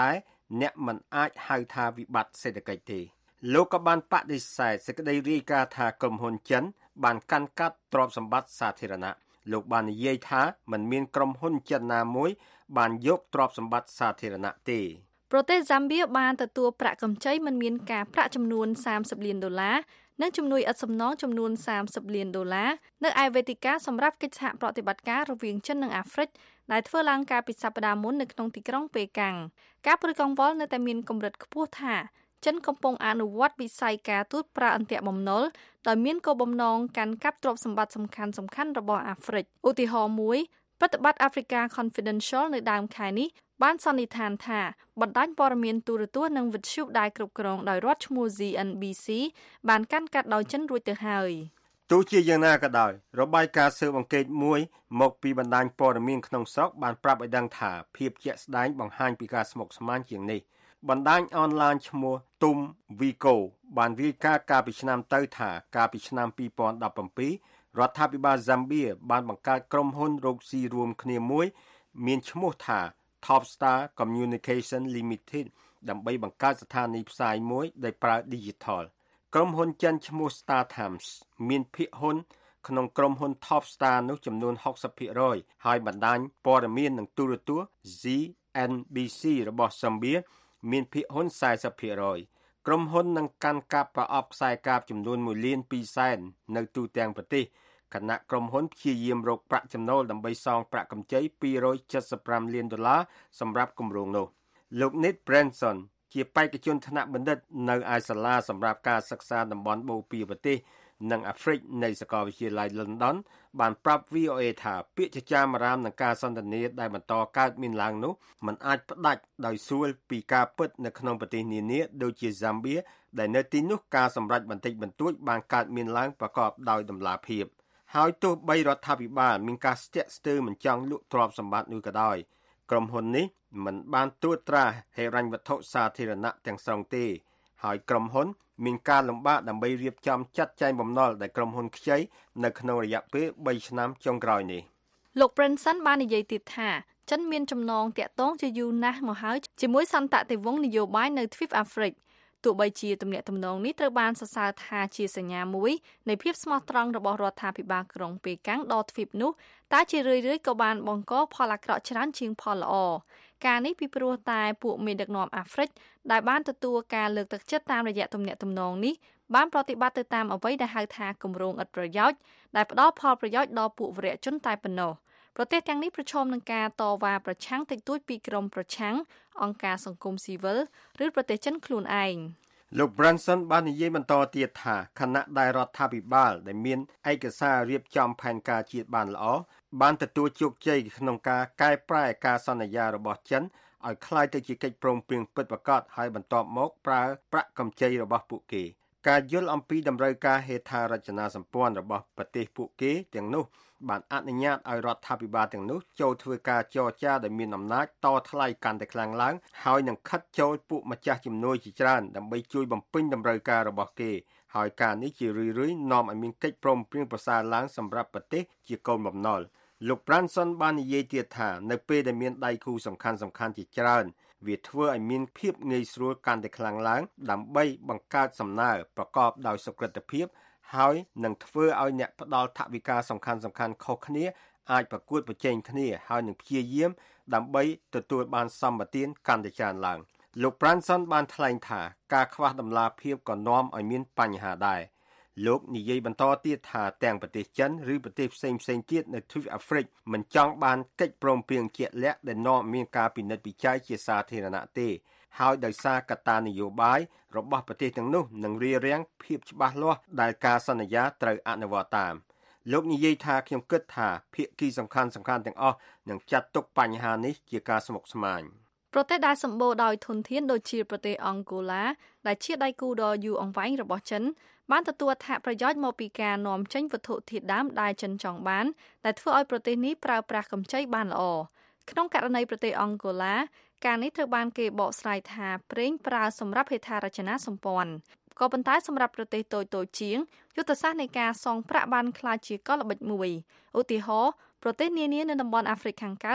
អ្នកមិនអាចហៅថាវិបត្តិសេដ្ឋកិច្ចទេលោកក៏បានបដិសេធសេចក្តីរាយការណ៍ថាក្រុមហ៊ុនចិនបានកាន់កាប់ទ្រព្យសម្បត្តិសាធារណៈលោកបាននិយាយថាមិនមានក្រុមហ៊ុនចិនណាមួយបានយកទ្រព្យសម្បត្តិសាធារណៈទេប្រទេសហ្សាំបៀបានទទួលប្រាក់កម្ចីមិនមានការប្រាក់ចំនួនសាមសិបលានដុល្លារនិងជំនួយឥតសំណងចំនួនសាមសិបលានដុល្លារនៅឯវេទិកាសម្រាប់កិច្ចសហប្រតិបត្តិការរវាងចិននិងអាហ្វ្រិកដែលធ្វើឡើងកាលពីសប្តាហ៍មុននៅក្នុងទីក្រុងប៉េកាំងការព្រឹកកង្វល់នៅតែមានកម្រិតខ្ពស់ថាចិនកំពុងអនុវត្តវិស័យការទូតប្រើអន្ទាក់បំណុលដោយមានគោលបំណងកាន់កាប់ទ្រព្យសម្បត្តិសំខាន់សំខាន់របស់អាហ្វ្រិកឧទាហរណ៍មួយប្រតិបត្តិ Africa Confidential នៅដើមខែនេះបានសន្និដ្ឋានថាបណ្ដាញព័ត៌មានទូរទស្សន៍និងវិទ្យុដែលគ្រប់គ្រងដោយរដ្ឋឈ្មោះ Z N B C បានកាន់កាប់ដោយចិនរួចទៅហើយទោះជាយ៉ាងណាក៏ដោយរបាយការណ៍ស៊ើបអង្កេតមួយមកពីបណ្ដាញព័ត៌មានក្នុងស្រុកបានប្រាប់ឲ្យដឹងថាភាពជាក់ស្ដែងបង្ហាញពីការស្មុគស្មាញជាងនេះបណ្ដាញអនឡាញឈ្មោះ Tum Vico បានរាយការណ៍កាលពីឆ្នាំទៅថាកាលពីឆ្នាំពីរពាន់ដប់ប្រាំពីររដ្ឋាភិបាលហ្សាំបៀបានបង្កើតក្រុមហ៊ុនរកស៊ីរួមគ្នាមួយមានឈ្មោះថា Topstar Communication Limited ដើម្បីបង្កើតស្ថានីយ៍ផ្សាយមួយដែលប្រើ Digital ក្រុមហ៊ុនចិនឈ្មោះ Star Times មានភាគហ៊ុនក្នុងក្រុមហ៊ុន Topstar នោះចំនួនហុកសិបភាគរយហើយបណ្ដាញព័ត៌មាននិងទូរទស្សន៍ Z N B C របស់ហ្សាំបៀមានភាគហ៊ុនសែសិបភាគរយក្រុមហ៊ុននឹងកាន់កាប់ប្រអប់ខ្សែកាបចំនួនមួយលានពីរសែននៅទូទាំងប្រទេសគណៈក្រុមហ៊ុនព្យាយាមរកប្រាក់ចំណូលដើម្បីសងប្រាក់កម្ចីពីររយចិតសិបប្រាំលានដុល្លារសម្រាប់គម្រោងនោះលោក Nick Branson ជាបេក្ខជនថ្នាក់បណ្ឌិតនៅឯសាលាសម្រាប់ការសិក្សាតំបន់បូព៌ាប្រទេសនិងអាហ្វ្រិកនៃសាកលវិទ្យាល័យ London បានប្រាប់ V O A ថាពាក្យចចាមអារាមនឹងការសន្ទនាដែលបន្តកើតមានឡើងនោះมันអាចផ្ដាច់ដោយស្រួលពីការពិតនៅក្នុងប្រទេសនានាដូចជា Zambia ដែលនៅទីនោះការសម្រេចបន្តិចបន្តួចបានកើតមានឡើងប្រកបដោយតម្លាភាពហើយទោះបីរដ្ឋាភិបាលមានការស្ទាក់ស្ទើរមិនចង់លក់ទ្រព្យសម្បត្តិនោះក៏ដោយក្រុមហ៊ុននេះមិនបានត្រួតត្រាហិរញ្ញវត្ថុសាធារណៈទាំងស្រុងទេហើយក្រុមហ៊ុនមានការលំបាកដើម្បីរៀបចំចាត់ចែងបំណុលដែលក្រុមហ៊ុនខ្ចីនៅក្នុងរយៈពេលបីឆ្នាំចុងក្រោយនេះលោក Branson បាននិយាយទៀតថាចិនមានចំណងតាក់ទងជាយូរណាស់មកហើយជាមួយសន្តិទិវង្សនយោបាយនៅទ្វីបអាហ្វ្រិកទោះបីជាទំនាក់ទំនងនេះត្រូវបានសរសើរថាជាសញ្ញាមួយនៃភាពស្មោះត្រង់របស់រដ្ឋាភិបាលក្រុងប៉េកាំងដល់ទ្វីបនោះតែជារឿយៗក៏បានបង្កផលអាក្រក់ច្រើនជាងផលល្អការនេះពីព្រោះតែពួកមេដឹកនាំអាហ្វ្រិកដែលបានទទួលការលើកទឹកចិត្តតាមរយៈទំនាក់ទំនងនេះបានប្រតិបត្តិទៅតាមអ្វីដែលហៅថាគម្រោងឥតប្រយោជន៍ដែលផ្ដល់ផលប្រយោជន៍ដល់ពួកវរៈជនតែប៉ុណ្ណោះប្រទេសទាំងនេះប្រឈមនឹងការតវ៉ាប្រឆាំងតិចតួចពីក្រុមប្រឆាំងអង្គការសង្គមស៊ីវិលឬប្រទេសចិនខ្លួនឯងលោក Branson បាននិយាយបន្តទៀតថាខណៈដែលរដ្ឋាភិបាលដែលមានឯកសាររៀបចំផែនការជាតិបានល្អបានទទួលជោគជ័យក្នុងការកែប្រែការសន្យារបស់ចិនឲ្យคล้ายទៅជាកិច្ចព្រមព្រៀងពិតប្រាកដហើយបន្ទាប់មកប្រើប្រាក់កម្ចីរបស់ពួកគេការយល់អំពីតម្រូវការហេដ្ឋារចនាសម្ព័ន្ធរបស់ប្រទេសពួកគេទាំងនោះបានអនុញ្ញាតឲ្យរដ្ឋាភិបាលទាំងនោះចូលធ្វើការចរចាដែលមានអំណាចតថ្លៃកាន់តែខ្លាំងឡើងហើយនឹងខិតចូលពួកម្ចាស់ជំនួយជាច្រើនដើម្បីជួយបំពេញតម្រូវការរបស់គេហើយការនេះជារឿយៗនាំឲ្យមានកិច្ចព្រមព្រៀងប្រសើរឡើងសម្រាប់ប្រទេសជាកូនបំណុលលោក Branson បាននិយាយទៀតថានៅពេលដែលមានដៃគូសំខាន់សំខាន់ជាច្រើនវាធ្វើឲ្យមានភាពងាយស្រួលកាន់តែខ្លាំងឡើងដើម្បីបង្កើតសំណើប្រកបដោយសុក្រិតភាពហើយនឹងធ្វើឲ្យអ្នកផ្ដល់ថវិកាសំខាន់សំខាន់ខុសគ្នាអាចប្រកួតប្រជែងគ្នាហើយនឹងព្យាយាមដើម្បីទទួលបានសម្បទានកាន់តែច្រើនឡើងលោក Branson បានថ្លែងថាការខ្វះតម្លាភាពក៏នាំឲ្យមានបញ្ហាដែរលោកនិយាយបន្តទៀតថាទាំងប្រទេសចិនឬប្រទេសផ្សេងផ្សេងទៀតនៅទ្វីបអាហ្វ្រិកមិនចង់បានកិច្ចព្រមព្រៀងជាក់លាក់ដែលនាំមានការពិនិត្យវិจัยជាសាធារណៈទេហើយដោយសារកត្តានយោបាយរបស់ប្រទេសទាំងនោះនឹងរារាំងភាពច្បាស់លាស់ដែលការសន្យាត្រូវអនុវត្តតាមលោកនិយាយថាខ្ញុំគិតថាភាគីសំខាន់សំខាន់ទាំងអស់នឹងចាត់ទុកបញ្ហានេះជាការស្មុគស្មាញប្រទេសដែលសម្បូរដោយធនធានដូចជាប្រទេសអង់ហ្គោឡាដែលជាដៃគូដ៏យូរអង្វែងរបស់ចិនបានទទួលអត្ថប្រយោជន៍មកពីការនាំចេញវត្ថុធាតុដើមដែលចិនចង់បានដែលធ្វើឲ្យប្រទេសនេះប្រើប្រាស់កម្ចីបានល្អក្នុងករណីប្រទេសអង់ហ្គោឡាការនេះត្រូវបានគេបកស្រាយថាប្រេងប្រើសម្រាប់ហេដ្ឋារចនាសម្ព័ន្ធក៏ប៉ុន្តែសម្រាប់ប្រទេសតូចតូចជាងយុទ្ធសាស្ត្រនៃការសងប្រាក់បានខ្លាចជាកលល្បិចមួយឧទាហរណ៍ប្រទេសនានានៅតំបន់អាហ្វ្រិកខាងកើត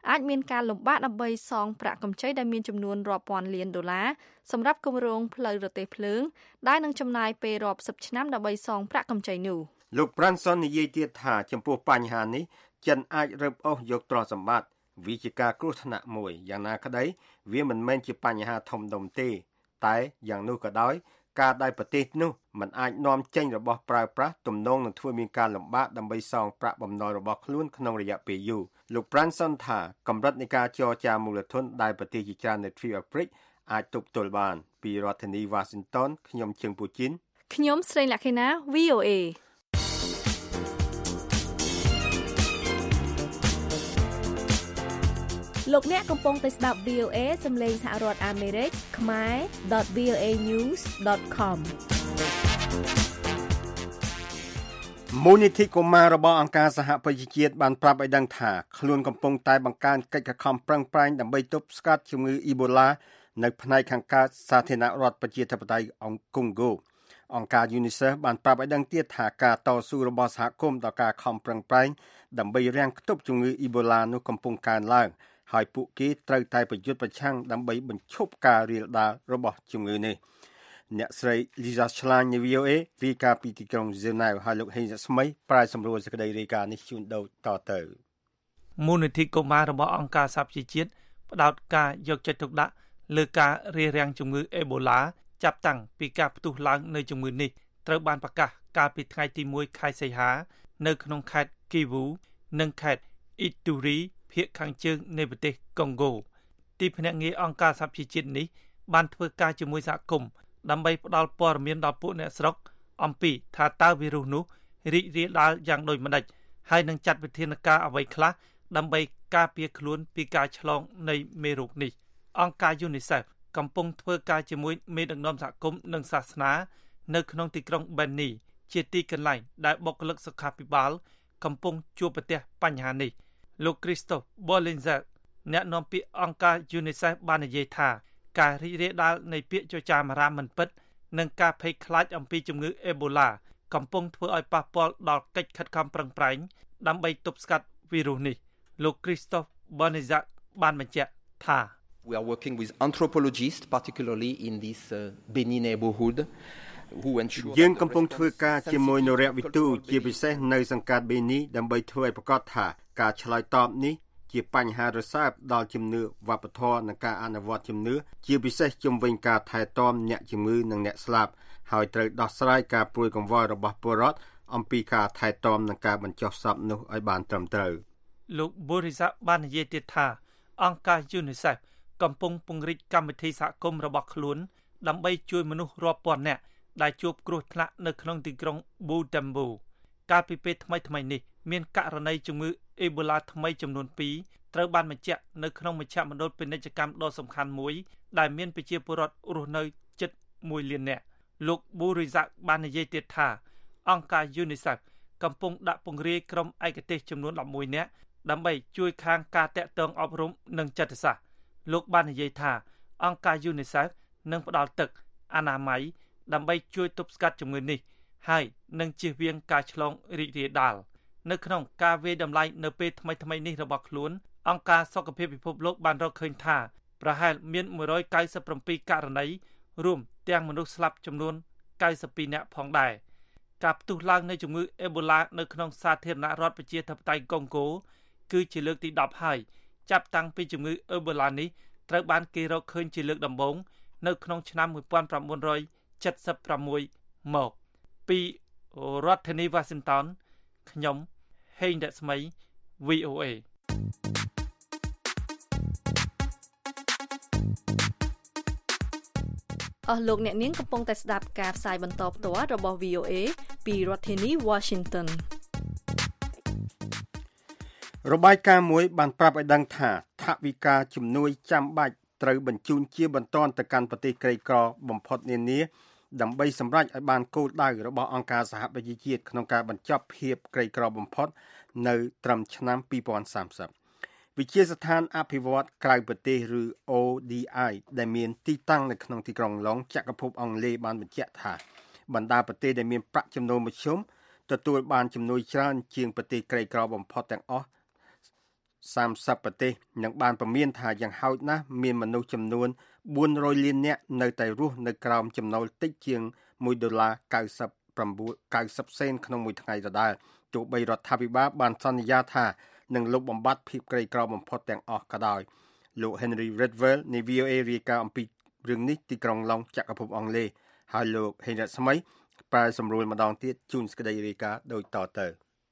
អាចមានការលំបាកដើម្បីសងប្រាក់កម្ចីដែលមានចំនួនរាប់ពាន់លានដុល្លារសម្រាប់គម្រោងផ្លូវរទេះភ្លើងដែលនឹងចំណាយពេលរាប់សិបឆ្នាំដើម្បីសងប្រាក់កម្ចីនោះលោក Branson និយាយទៀតថាចំពោះបញ្ហានេះចិនអាចរឹបអូសយកទ្រព្យសម្បត្តិវាជាការគ្រោះថ្នាក់មួយយ៉ាងណាក្តីវាមិនមែនជាបញ្ហាធំដុំទេតែយ៉ាងនោះក៏ដោយការដែលប្រទេសនោះមិនអាចនាំចេញរបស់ប្រើប្រាស់ទំនងនឹងធ្វើមានការលំបាកដើម្បីសងប្រាក់បំណុលរបស់ខ្លួនក្នុងរយៈពេលយូរលោក Branson ថាកម្រិតនៃការចរចាមូលធនដែលប្រទេសជាច្រើននៅទ្វីបអាហ្វ្រិកអាចទប់ទល់បានពីរដ្ឋធានី Washington ខ្ញុំជើងពូជីនខ្ញុំស្រីលក្ខិណា វី អូ เอលោកអ្នកកំពុងតែស្ដាប់ វី អូ เอ សំឡេងសហរដ្ឋអាមេរិកខ្មែរ .វី អូ เอ news .com មូលនិធិកុមាររបស់អង្គការសហប្រជាជាតិបានប្រាប់ឲ្យដឹងថាខ្លួនកំពុងតែបង្កើនកិច្ចខំប្រឹងប្រែងដើម្បីទប់ស្កាត់ជំងឺអ៊ីបូឡានៅផ្នែកខាងកើតសាធារណរដ្ឋប្រជាធិបតេយ្យអង្គកុងហ្គោអង្គការ UNICEF បានប្រាប់ឲ្យដឹងទៀតថាការតស៊ូរបស់សហគមន៍ដល់ការខំប្រឹងប្រែងដើម្បីរាំងខ្ទប់ជំងឺអ៊ីបូឡានោះកំពុងកើនឡើងហើយពួកគេត្រូវតែប្រយុទ្ធប្រឆាំងដើម្បីបញ្ឈប់ការរាលដាលរបស់ជំងឺនេះអ្នកស្រី Lisa Schlein នៃ វី អូ เอ រាយការណ៍ពីទីក្រុង Geneva ហើយលោកហេងស្មីប្រាយសម្រួលសេចក្តីរាយការណ៍នេះជូនដល់តទៅមូលនិធិកុមាររបស់អង្គការសហប្រជាជាតិផ្ដោតការយកចិត្តទុកដាក់លើការរារាំងជំងឺអេបូឡាចាប់តាំងពីការផ្ទុះឡើងនៃជំងឺនេះត្រូវបានប្រកាសកាលពីថ្ងៃទីមួយខែសីហានៅក្នុងខេត្ត Kivu និងខេត្ត Ituriភាគខាងជើងនៃប្រទេសកុងហ្គោទីភ្នាក់ងារអង្គការសហប្រជាជាតិនេះបានធ្វើការជាមួយសហគមន៍ដើម្បីផ្ដល់ព័ត៌មានដល់ពួកអ្នកស្រុកអំពីថាតើវីរុសនោះរីករាលដាលយ៉ាងដូចម្តេចហើយនឹងចាត់វិធានការអ្វីខ្លះដើម្បីការពារខ្លួនពីការឆ្លងនៃមេរោគនេះអង្គការ UNICEF កំពុងធ្វើការជាមួយមេដឹកនាំសហគមន៍និងសាសនានៅក្នុងទីក្រុង Beni ជាទីកន្លែងដែលបុគ្គលិកសុខាភិបាលកំពុងជួបប្រទះបញ្ហានេះលោក Christophe Bollinger អ្នកនាំពាក្យអង្គការ UNICEF បាននិយាយថាការរីករាលដាលនៃពាក្យចចាមអារ៉ាមមិនពិតនិងការភ័យខ្លាចអំពីជំងឺអេបូឡាកំពុងធ្វើឲ្យប៉ះពាល់ដល់កិច្ចខិតខំប្រឹងប្រែងដើម្បីទប់ស្កាត់វីរុសនេះលោក Christophe Bollinger បានបញ្ជាក់ថា We are working with anthropologists particularly in this uh, Beni neighborhood យើងកំពុងធ្វើការជាមួយនរវិទូជាពិសេសនៅសង្កាត់ Beni ដើម្បីធ្វើឲ្យប្រកាសថាការឆ្លើយតបនេះជាបញ្ហារសើបដល់ជំនឿវប្បធម៌និងការអនុវត្តជំនឿជាពិសេសជំវិញការថែទាំអ្នកជំងឺនិងអ្នកស្លាប់ហើយត្រូវដោះស្រាយការព្រួយកង្វល់របស់ពលរដ្ឋអំពីការថែទាំនិងការបញ្ចុះសពនោះឲ្យបានត្រឹមត្រូវលោក Boris បាននិយាយទៀតថាអង្គការ UNICEF កំពុងពង្រីកកម្មវិធីសហគមន៍របស់ខ្លួនដើម្បីជួយមនុស្សរាប់ពាន់នាក់ដែលជួបគ្រោះថ្នាក់នៅក្នុងទីក្រុង Butembo កាលពីពេលថ្មីៗនេះមានករណីជំងឺអេបូឡាថ្មីចំនួនពីរត្រូវបានបញ្ជាក់នៅក្នុងមជ្ឈមណ្ឌលពាណិជ្ជកម្មដ៏សំខាន់មួយដែលមានប្រជាពលរដ្ឋរស់នៅជិតមួយលាននាក់លោក Burizak បាននិយាយទៀតថាអង្គការ UNICEF កំពុងដាក់ពង្រាយក្រុមឯកទេសចំនួនដប់មួយនាក់ដើម្បីជួយខាងការតាក់ទងអប់រំនិងចិត្តសាស្ត្រលោកបាននិយាយថាអង្គការ UNICEF នឹងផ្ដល់ទឹកអនាម័យដើម្បីជួយទប់ស្កាត់ជំងឺនេះហើយនឹងជៀសវាងការឆ្លងរីករាលដាលនៅក្នុងការវាយតម្លៃនៅពេលថ្មីៗនេះរបស់ខ្លួនអង្គការសុខភាពពិភពលោកបានរកឃើញថាប្រហែលមានមួយរយកៅសិបប្រាំពីរករណីរួមទាំងមនុស្សស្លាប់ចំនួនកៅសិបពីរនាក់ផងដែរការផ្ទុះឡើងនៃជំងឺអេបូឡានៅក្នុងសាធារណរដ្ឋប្រជាធិបតេយ្យកុងហ្គោគឺជាលើកទីដប់ហើយចាប់តាំងពីជំងឺអេបូឡានេះត្រូវបានគេរកឃើញជាលើកដំបូងនៅក្នុងឆ្នាំmột nghìn chín trăm七十sáuមកពីរដ្ឋធានី Washington ខ្ញុំហេងរស្មី វី អូ เอអស់លោកអ្នកនាងកំពុងតែស្ដាប់ការផ្សាយបន្តផ្ទាល់របស់ វី អូ เอ ពីរដ្ឋធានី Washington របាយការណ៍មួយបានប្រាប់ឲ្យដឹងថាថវិកាជំនួយចាំបាច់ត្រូវបញ្ជូនជាបន្តទៅកាន់ប្រទេសក្រីក្របំផុតនានាដើម្បីសម្រេចឲ្យបានគោលដៅរបស់អង្គការសហប្រជាជាតិក្នុងការបញ្ចប់ភាពក្រីក្របំផុតនៅត្រឹមឆ្នាំពីរពាន់សាមសិបវិជាស្ថានអភិវឌ្ឍក្រៅប្រទេសឬ អូ ឌី អាយ ដែលមានទីតាំងនៅក្នុងទីក្រុងឡុងចក្រភពអង់គ្លេសបានបញ្ជាក់ថាបណ្ដាប្រទេសដែលមានប្រាក់ចំណូលមធ្យមទទួលបានជំនួយច្រើនជាងប្រទេសក្រីក្របំផុតទាំងអស់សាមសិបប្រទេសនឹងបានប្រមានថាយ៉ាងហោចណាស់មានមនុស្សចំនួនបួនរយលាននាក់នៅតែរស់នៅក្រោមចំណូលតិចជាងមួយដុល្លារកៅសិបកៅសិបសេនក្នុងមួយថ្ងៃដដែលទោះបីរដ្ឋាភិបាលបានសន្យាថានឹងលុបបំបាត់ភាពក្រីក្របំផុតទាំងអស់ក៏ដោយលោក Henry Ridgwell នៃ V O A រាយការណ៍អំពីរឿងនេះទីក្រុងឡុងចក្រភពអង់គ្លេសហើយលោក Henry ស្មីប្រែសម្រួលម្ដងទៀតជូនសេចក្តីរាយការណ៍ដូចតទៅ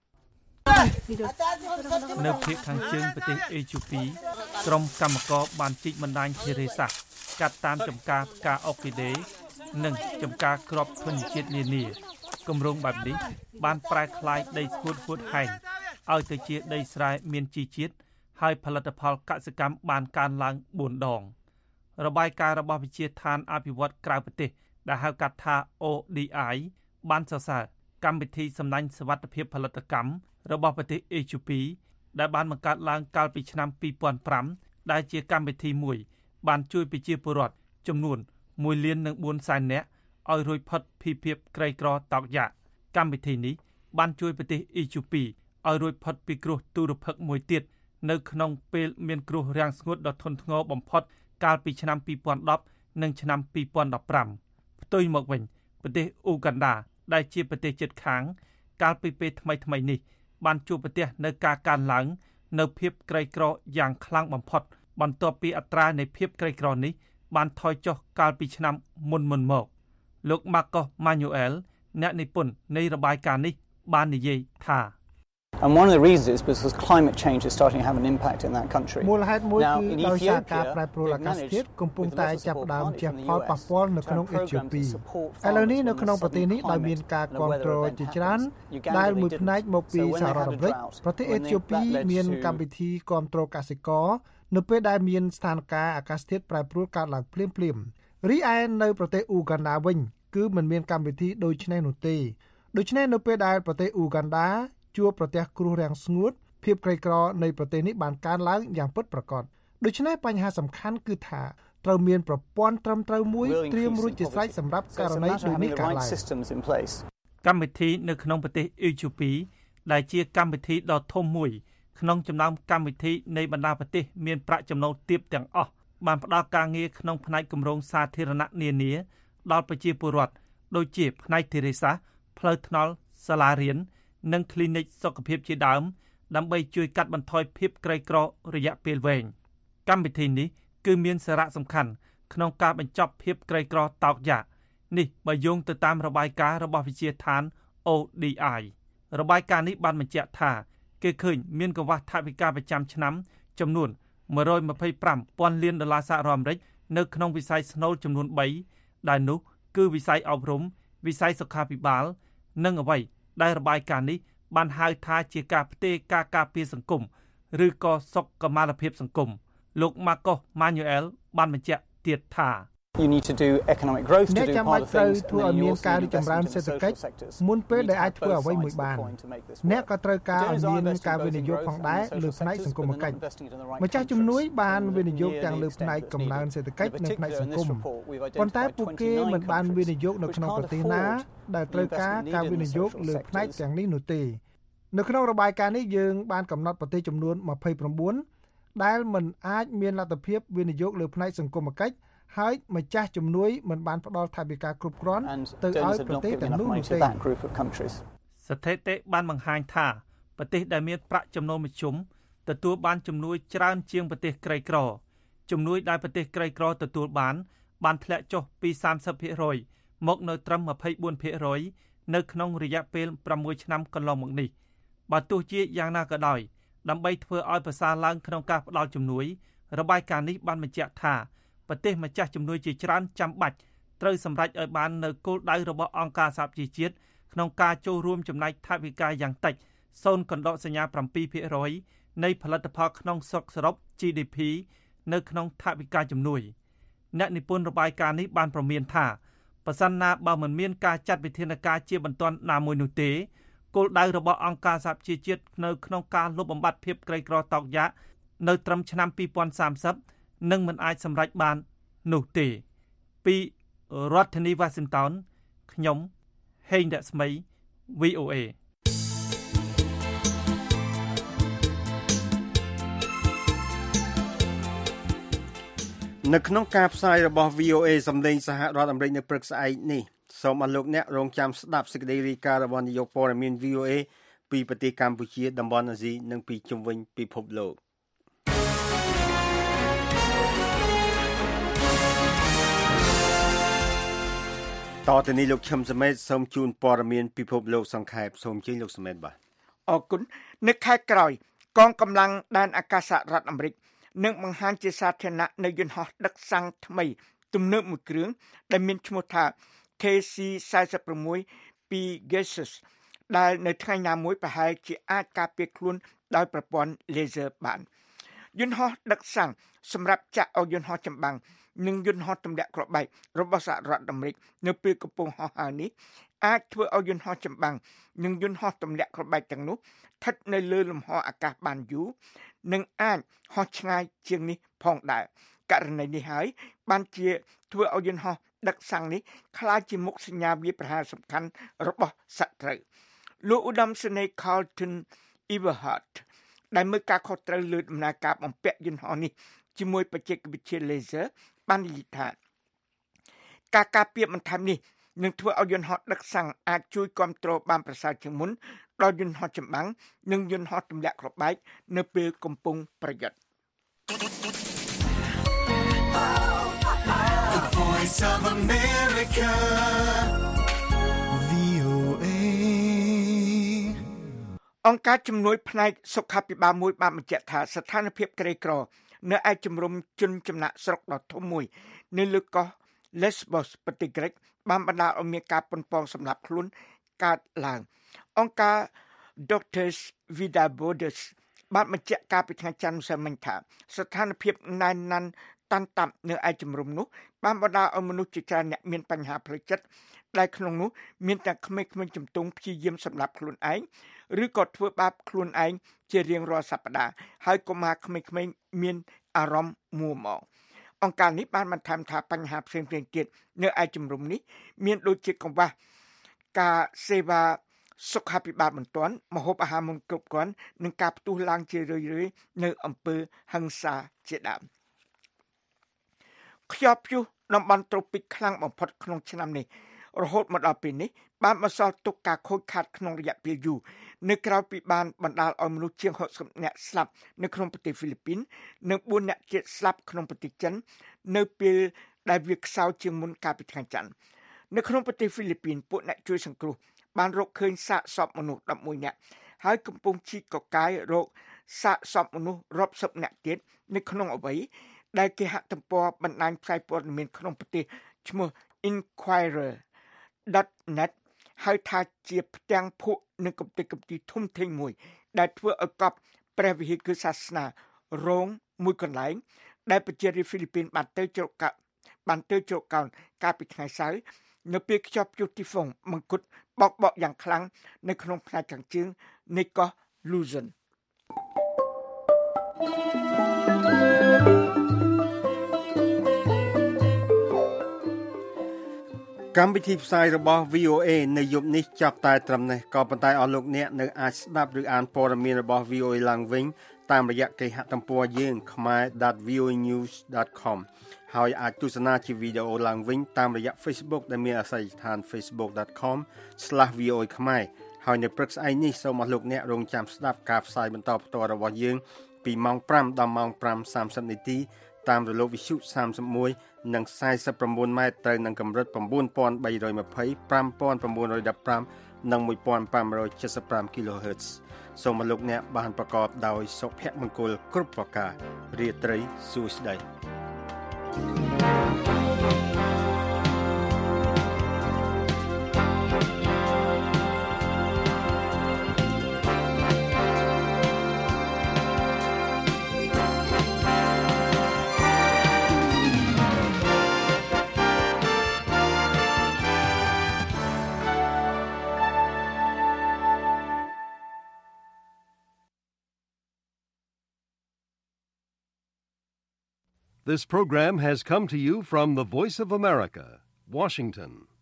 នៅភាគខាងជើងប្រទេសអេជូពីក្រុមកម្មករបានជីកបណ្ដាញធារាសាស្ត្រកាត់តាមចំការផ្កាអុកគីដេនិងចំការគ្រាប់ធញ្ញជាតិនានាគម្រោងបែបនេះបានប្រែក្លាយដីស្ងួតហួតហែងឲ្យទៅជាដីស្រែមានជីជាតិហើយផលិតផលកសិកម្មបានកើនឡើងបួនដងរបាយការណ៍របស់វិទ្យាស្ថានអភិវឌ្ឍក្រៅប្រទេសដែលហៅកាត់ថា O D I បានសរសើរកម្មវិធីសំណាញ់សុវត្ថិភាពផលិតកម្មរបស់ប្រទេសអេជូពីដែលបានបង្កើតឡើងកាលពីឆ្នាំពីរពាន់ប្រាំដែលជាកម្មវិធីមួយបានជួយប្រជាពលរដ្ឋចំនួនមួយលាននិងបួនសែននាក់ឲ្យរួចផុតពីភាពក្រីក្រតោកយ៉ាកកម្មវិធីនេះបានជួយប្រទេសអេជូពីឲ្យរួចផុតពីគ្រោះទុរភិក្សមួយទៀតនៅក្នុងពេលមានគ្រោះរាំងស្ងួតដ៏ធ្ងន់ធ្ងរបំផុតកាលពីឆ្នាំពីរពាន់ដប់និងឆ្នាំពីរពាន់ដប់ប្រាំផ្ទុយមកវិញប្រទេសអ៊ូហ្គាន់ដាដែលជាប្រទេសជិតខាងកាលពីពេលថ្មីថ្មីនេះបានជួបប្រទះនៅការកើនឡើងនៅភាពក្រីក្រយ៉ាងខ្លាំងបំផុតបន្ទាប់ពីអត្រានៃភាពក្រីក្រនេះបានថយចុះកាលពីឆ្នាំមុនមុនមកលោក Marcos Manuel អ្នកនិពន្ធនៃរបាយការណ៍នេះបាននិយាយថា And one of the reasons is because climate change is starting to have an impact in that country. មូលហេតុមួយគឺដោយសារការប្រែប្រួលអាកាសធាតុកំពុងតែចាប់ផ្ដើមជះផលប៉ះពាល់នៅក្នុងអេជូពីឥឡូវនេះនៅក្នុងប្រទេសនេះដោយមានការគាំទ្រជាច្រើនដែលមួយផ្នែកមកពីសហរដ្ឋអាមេរិកប្រទេសអេជូពីមានកម្មវិធីគាំទ្រកសិករនៅពេលដែលមានស្ថានភាពអាកាសធាតុប្រែប្រួលកើតឡើងភ្លាមៗរីឯនៅប្រទេសអ៊ូហ្គាន់ដាវិញគឺមិនមានកម្មវិធីដូចនេះនោះទេដូច្នេះនៅពេលដែលប្រទេសអ៊ូហ្គាន់ដាជួបប្រទះគ្រោះរាំងស្ងួតភាពក្រីក្រនៃប្រទេសនេះបានកើនឡើងយ៉ាងពិតប្រាកដដូច្នេះបញ្ហាសំខាន់គឺថាត្រូវមានប្រព័ន្ធត្រឹមត្រូវមួយត្រៀមរួចជាស្រេចសម្រាប់ករណីដូចនេះកើតឡើងកម្មវិធីនៅក្នុងប្រទេសអេជូពីដែលជាកម្មវិធីដ៏ធំមួយក្នុងចំណោមកម្មវិធីនៃបណ្ដាប្រទេសមានប្រាក់ចំណូលទាបទាំងអស់បានផ្ដល់ការងារក្នុងផ្នែកគម្រោងសាធារណៈនានាដល់ប្រជាពលរដ្ឋដូចជាផ្នែកធារាសាស្ត្រផ្លូវថ្នល់សាលារៀននិង clinic សុខភាពជាដើមដើម្បីជួយកាត់បន្ថយភាពក្រីក្ររយៈពេលវែងកម្មវិធីនេះគឺមានសារៈសំខាន់ក្នុងការបញ្ចប់ភាពក្រីក្រតោកយ៉ាកនេះបើយោងទៅតាមរបាយការណ៍របស់វិទ្យាស្ថាន O D I របាយការណ៍នេះបានបញ្ជាក់ថាគេឃើញមានកង្វះថវិកាប្រចាំឆ្នាំចំនួនមួយរយម្ភៃប្រាំពាន់លានដុល្លារសហរដ្ឋអាមេរិកនៅក្នុងវិស័យស្នូលចំនួនបីដែលនោះគឺវិស័យអប់រំវិស័យសុខាភិបាលនិងអ្វីដែលរបាយការណ៍នេះបានហៅថាជាការផ្ទេរការការពារសង្គមឬក៏សុខុមាលភាពសង្គមលោក Marcos Manuel បានបញ្ជាក់ទៀតថា You need to do economic growth to do part of things ធ្វើឲ្យមានការរីកចម្រើនសេដ្ឋកិច្ចមុនពេលដែលអាចធ្វើអ្វីមួយបានអ្នកក៏ត្រូវការឲ្យមានការវិនិយោគផងដែរលើផ្នែកសង្គមគិច្ចម្ចាស់ជំនួយបានវិនិយោគទាំងលើផ្នែកកំណើនសេដ្ឋកិច្ចនិងផ្នែកសង្គមប៉ុន្តែពួកគេមិនបានវិនិយោគនៅក្នុងប្រទេសណាដែលត្រូវការការវិនិយោគលើផ្នែកទាំងនេះនោះទេនៅក្នុងរបាយការណ៍នេះយើងបានកំណត់ប្រទេសចំនួនម្ភៃប្រាំបួនដែលមិនអាចមានលទ្ធភាពវិនិយោគលើផ្នែកសង្គមគិច្ចហើយម្ចាស់ជំនួយមិនបានផ្ដល់ថវិកាគ្រប់គ្រាន់ទៅឲ្យប្រទេសទាំងនោះនោះទេស្ថិតិបានបង្ហាញថាប្រទេសដែលមានប្រាក់ចំណូលមធ្យមទទួលបានជំនួយច្រើនជាងប្រទេសក្រីក្រជំនួយដែលប្រទេសក្រីក្រទទួលបានបានធ្លាក់ចុះពីសាមសិបភាគរយមកនៅត្រឹមម្ភៃបួនភាគរយនៅក្នុងរយៈពេលប្រាំមួយឆ្នាំកន្លងមកនេះបើទោះជាយ៉ាងណាក៏ដោយដើម្បីធ្វើឲ្យប្រសើរឡើងក្នុងការផ្ដល់ជំនួយរបាយការណ៍នេះបានបញ្ជាក់ថាប្រទេសម្ចាស់ជំនួយជាច្រើនចាំបាច់ត្រូវសម្រេចឲ្យបាននៅគោលដៅរបស់អង្គការសហប្រជាជាតិក្នុងការចូលរួមចំណែកថវិកាយ៉ាងតិច ศูนย์ កណ្ដោសញ្ញា 7ភាគរយ នៃផលិតផលក្នុងស្រុកសរុប G D P នៅក្នុងថវិកាជំនួយអ្នកនិពន្ធរបាយការណ៍នេះបានប្រមានថាប្រសិនណាបើមិនមានការចាត់វិធានការជាបន្ទាន់ណាមួយនោះទេគោលដៅរបស់អង្គការសហប្រជាជាតិនៅក្នុងការលុបបំបាត់ភាពក្រីក្រតោកយ៉ាកនៅត្រឹមឆ្នាំពីរពាន់សាមសិបនឹងមិនអាចសម្រេចបាននោះទេពីរដ្ឋធានី Washington ខ្ញុំហេងរស្មី V O A នៅក្នុងការផ្សាយរបស់ វី អូ เอ សម្លេងសហរដ្ឋអាមេរិកនៅព្រឹកស្អែកនេះសូមអរលោកអ្នករងចាំស្ដាប់សេចក្តីរាយការណ៍របស់នាយកព័ត៌មាន វី អូ เอ ពីប្រទេសកម្ពុជាតំបន់អាស៊ីនិងពីជុំវិញពិភពលោកតទៅនេះលោកឈឹមសមេតសូមជូនព័ត៌មានពិភពលោកសង្ខេបសូមជើញលោកសមេតបាទអរគុណនៅខែក្រោយកងកម្លាំងដែនអាកាសរដ្ឋអាមេរិកនឹងបង្ហាញជាសាធារណៈនៅយន្តហោះដឹកសាំងថ្មីទំនើបមួយគ្រឿងដែលមានឈ្មោះថា ខេ ស៊ី ហ្វោร์ទីសិក Pegasus ដែលនៅថ្ងៃណាមួយប្រហែលជាអាចការពារខ្លួនដោយប្រព័ន្ធ laser បានយន្តហោះដឹកសាំងសម្រាប់ចាក់ឲ្យយន្តហោះចម្បាំងនិងយន្តហោះទម្លាក់គ្រាប់បែករបស់សហរដ្ឋអាមេរិកនៅពេលកំពុងហោះហើរនេះអាចធ្វើឲ្យយន្តហោះចម្បាំងនិងយន្តហោះទម្លាក់គ្រាប់បែកទាំងនោះស្ថិតនៅលើលំហអាកាសបានយូរនិងអាចហោះឆ្ងាយជាងនេះផងដែរករណីនេះហើយបានជាធ្វើឲ្យយន្តហោះដឹកសាំងនេះក្លាយជាមុខសញ្ញាវាយប្រហារសំខាន់របស់សត្រូវលោកឧត្តមសេនីយ៍ Carlton Everhart ដែលមើលការខុសត្រូវលើដំណើរការបំពាក់យន្តហោះនេះជាមួយបច្ចេកវិទ្យា laser បាននិយាយថាការការពារបន្ថែមនេះនឹងធ្វើឲ្យយន្តហោះដឹកសាំងអាចជួយគ្រប់គ្រងបានប្រសើរជាងមុនដល់យន្តហោះចម្បាំងនិងយន្តហោះទម្លាក់គ្រាប់បែកនៅពេលកំពុងប្រយុទ្ធ The Voice of America វី អូ เอអង្គការជំនួយផ្នែកសុខាភិបាលមួយបានបញ្ជាក់ថាស្ថានភាពក្រីក្រនៅឯជំរំជនចំណាក់ស្រុកដ៏ធំមួយនៅលើកោះ Lesbos ប្រទេសក្រិកបានបណ្ដាលឲ្យមានការប៉ុនប៉ងសម្លាប់ខ្លួនកើតឡើងអង្គការ Doctors Without Borders បានបញ្ជាក់ការពីថ្ងៃច័ន្ទម្សិលមិញថាស្ថានភាពណែនណាន់តាន់តាប់នៅឯជំរំនោះបានបណ្ដាលឲ្យមនុស្សជាច្រើនអ្នកមានបញ្ហាផ្លូវចិត្តដែលក្នុងនោះមានទាំងក្មេងៗជំទង់ព្យាយាមសម្លាប់ខ្លួនឯងឬក៏ធ្វើបាបខ្លួនឯងជារៀងរាល់សប្តាហ៍ហើយកុមារក្មេងៗមានអារម្មណ៍មួម៉ងអង្គការនេះបានបន្ថែមថាបញ្ហាផ្សេងៗទៀតនៅឯជំរំនេះមានដូចជាកង្វះការសេវាសុខាភិបាលបន្ទាន់ម្ហូបអាហារមិនគ្រប់គ្រាន់និងការផ្ទុះឡើងជារឿយៗនៅអំពើហិង្សាជាដើមខ្យល់ព្យុះតំបន់ត្រូពិកខ្លាំងបំផុតក្នុងឆ្នាំនេះរហូតមកដល់ពេលនេះបានបន្សល់ទុកការខូចខាតក្នុងរយៈពេលយូរនៅក្រៅពីបានបណ្ដាលឲ្យមនុស្សជាងហុកសិបនាក់ស្លាប់នៅក្នុងប្រទេសហ្វីលីពីននិងបួននាក់ទៀតស្លាប់ក្នុងប្រទេសចិននៅពេលដែលវាខ្សោយជាងមុនកាលពីថ្ងៃច័ន្ទនៅក្នុងប្រទេសហ្វីលីពីនពួកអ្នកជួយសង្គ្រោះបានរកឃើញសាកសពមនុស្សដប់មួយនាក់ហើយកំពុងជីកកកាយរកសាកសពមនុស្សរាប់សិបនាក់ទៀតនៅក្នុងអវ័យដែលគេហទំព័របណ្ដាញផ្សាយព័ត៌មានក្នុងប្រទេសឈ្មោះ Inquirer ដុត net ហៅថាជាផ្ទាំងភក់និងកំទេចកំទីធំធេងមួយដែលធ្វើឲ្យកប់ព្រះវិហារគឺសាសនារងមួយកន្លែងដែលប្រជារាស្ត្រហ្វីលីពីនបានទៅជ្រកកោនបានទៅជ្រកកោនកាលពីថ្ងៃសៅរ៍នៅពេលខ្យល់ព្យុះទីហ្វុងមង្គតបោកបក់យ៉ាងខ្លាំងនៅក្នុងផ្នែកខាងជើងនៃកោះ Luzon កម្មវិធីផ្សាយរបស់ វី អូ เอ នៅយប់នេះចាប់តែត្រឹមនេះក៏ប៉ុន្តែអស់លោកអ្នកនៅអាចស្ដាប់ឬអានព័ត៌មានរបស់ វី អូ เอ ឡើងវិញតាមរយៈគេហទំព័រយើង khmer dot v o a news dot com ហើយអាចទស្សនាជាវីដេអូឡើងវិញតាមរយៈ Facebook ដែលមានអាសយដ្ឋាន facebook dot com slash v o a khmer ហើយនៅព្រឹកស្អែកនេះសូមអស់លោកអ្នករងចាំស្ដាប់ការផ្សាយបន្តផ្ទាល់របស់យើងពីម៉ោងប្រាំដល់ម៉ោងប្រាំសាមសិបនាទីតាមរលកវិទ្យុសាមសិបមួយនិងខ្សែសិបប្រាំបួនម៉ែត្រត្រូវនឹងកម្រិត៩បី២០ ៥៩១៥និងមួយពាន់ប្រាំរយเจ็ดสิบห้า kHz សូមអស់លោកអ្នកបានប្រកបដោយសុភមង្គលគ្រប់ប្រការរាត្រីសួស្តី This program has come to you from the Voice of America, Washington.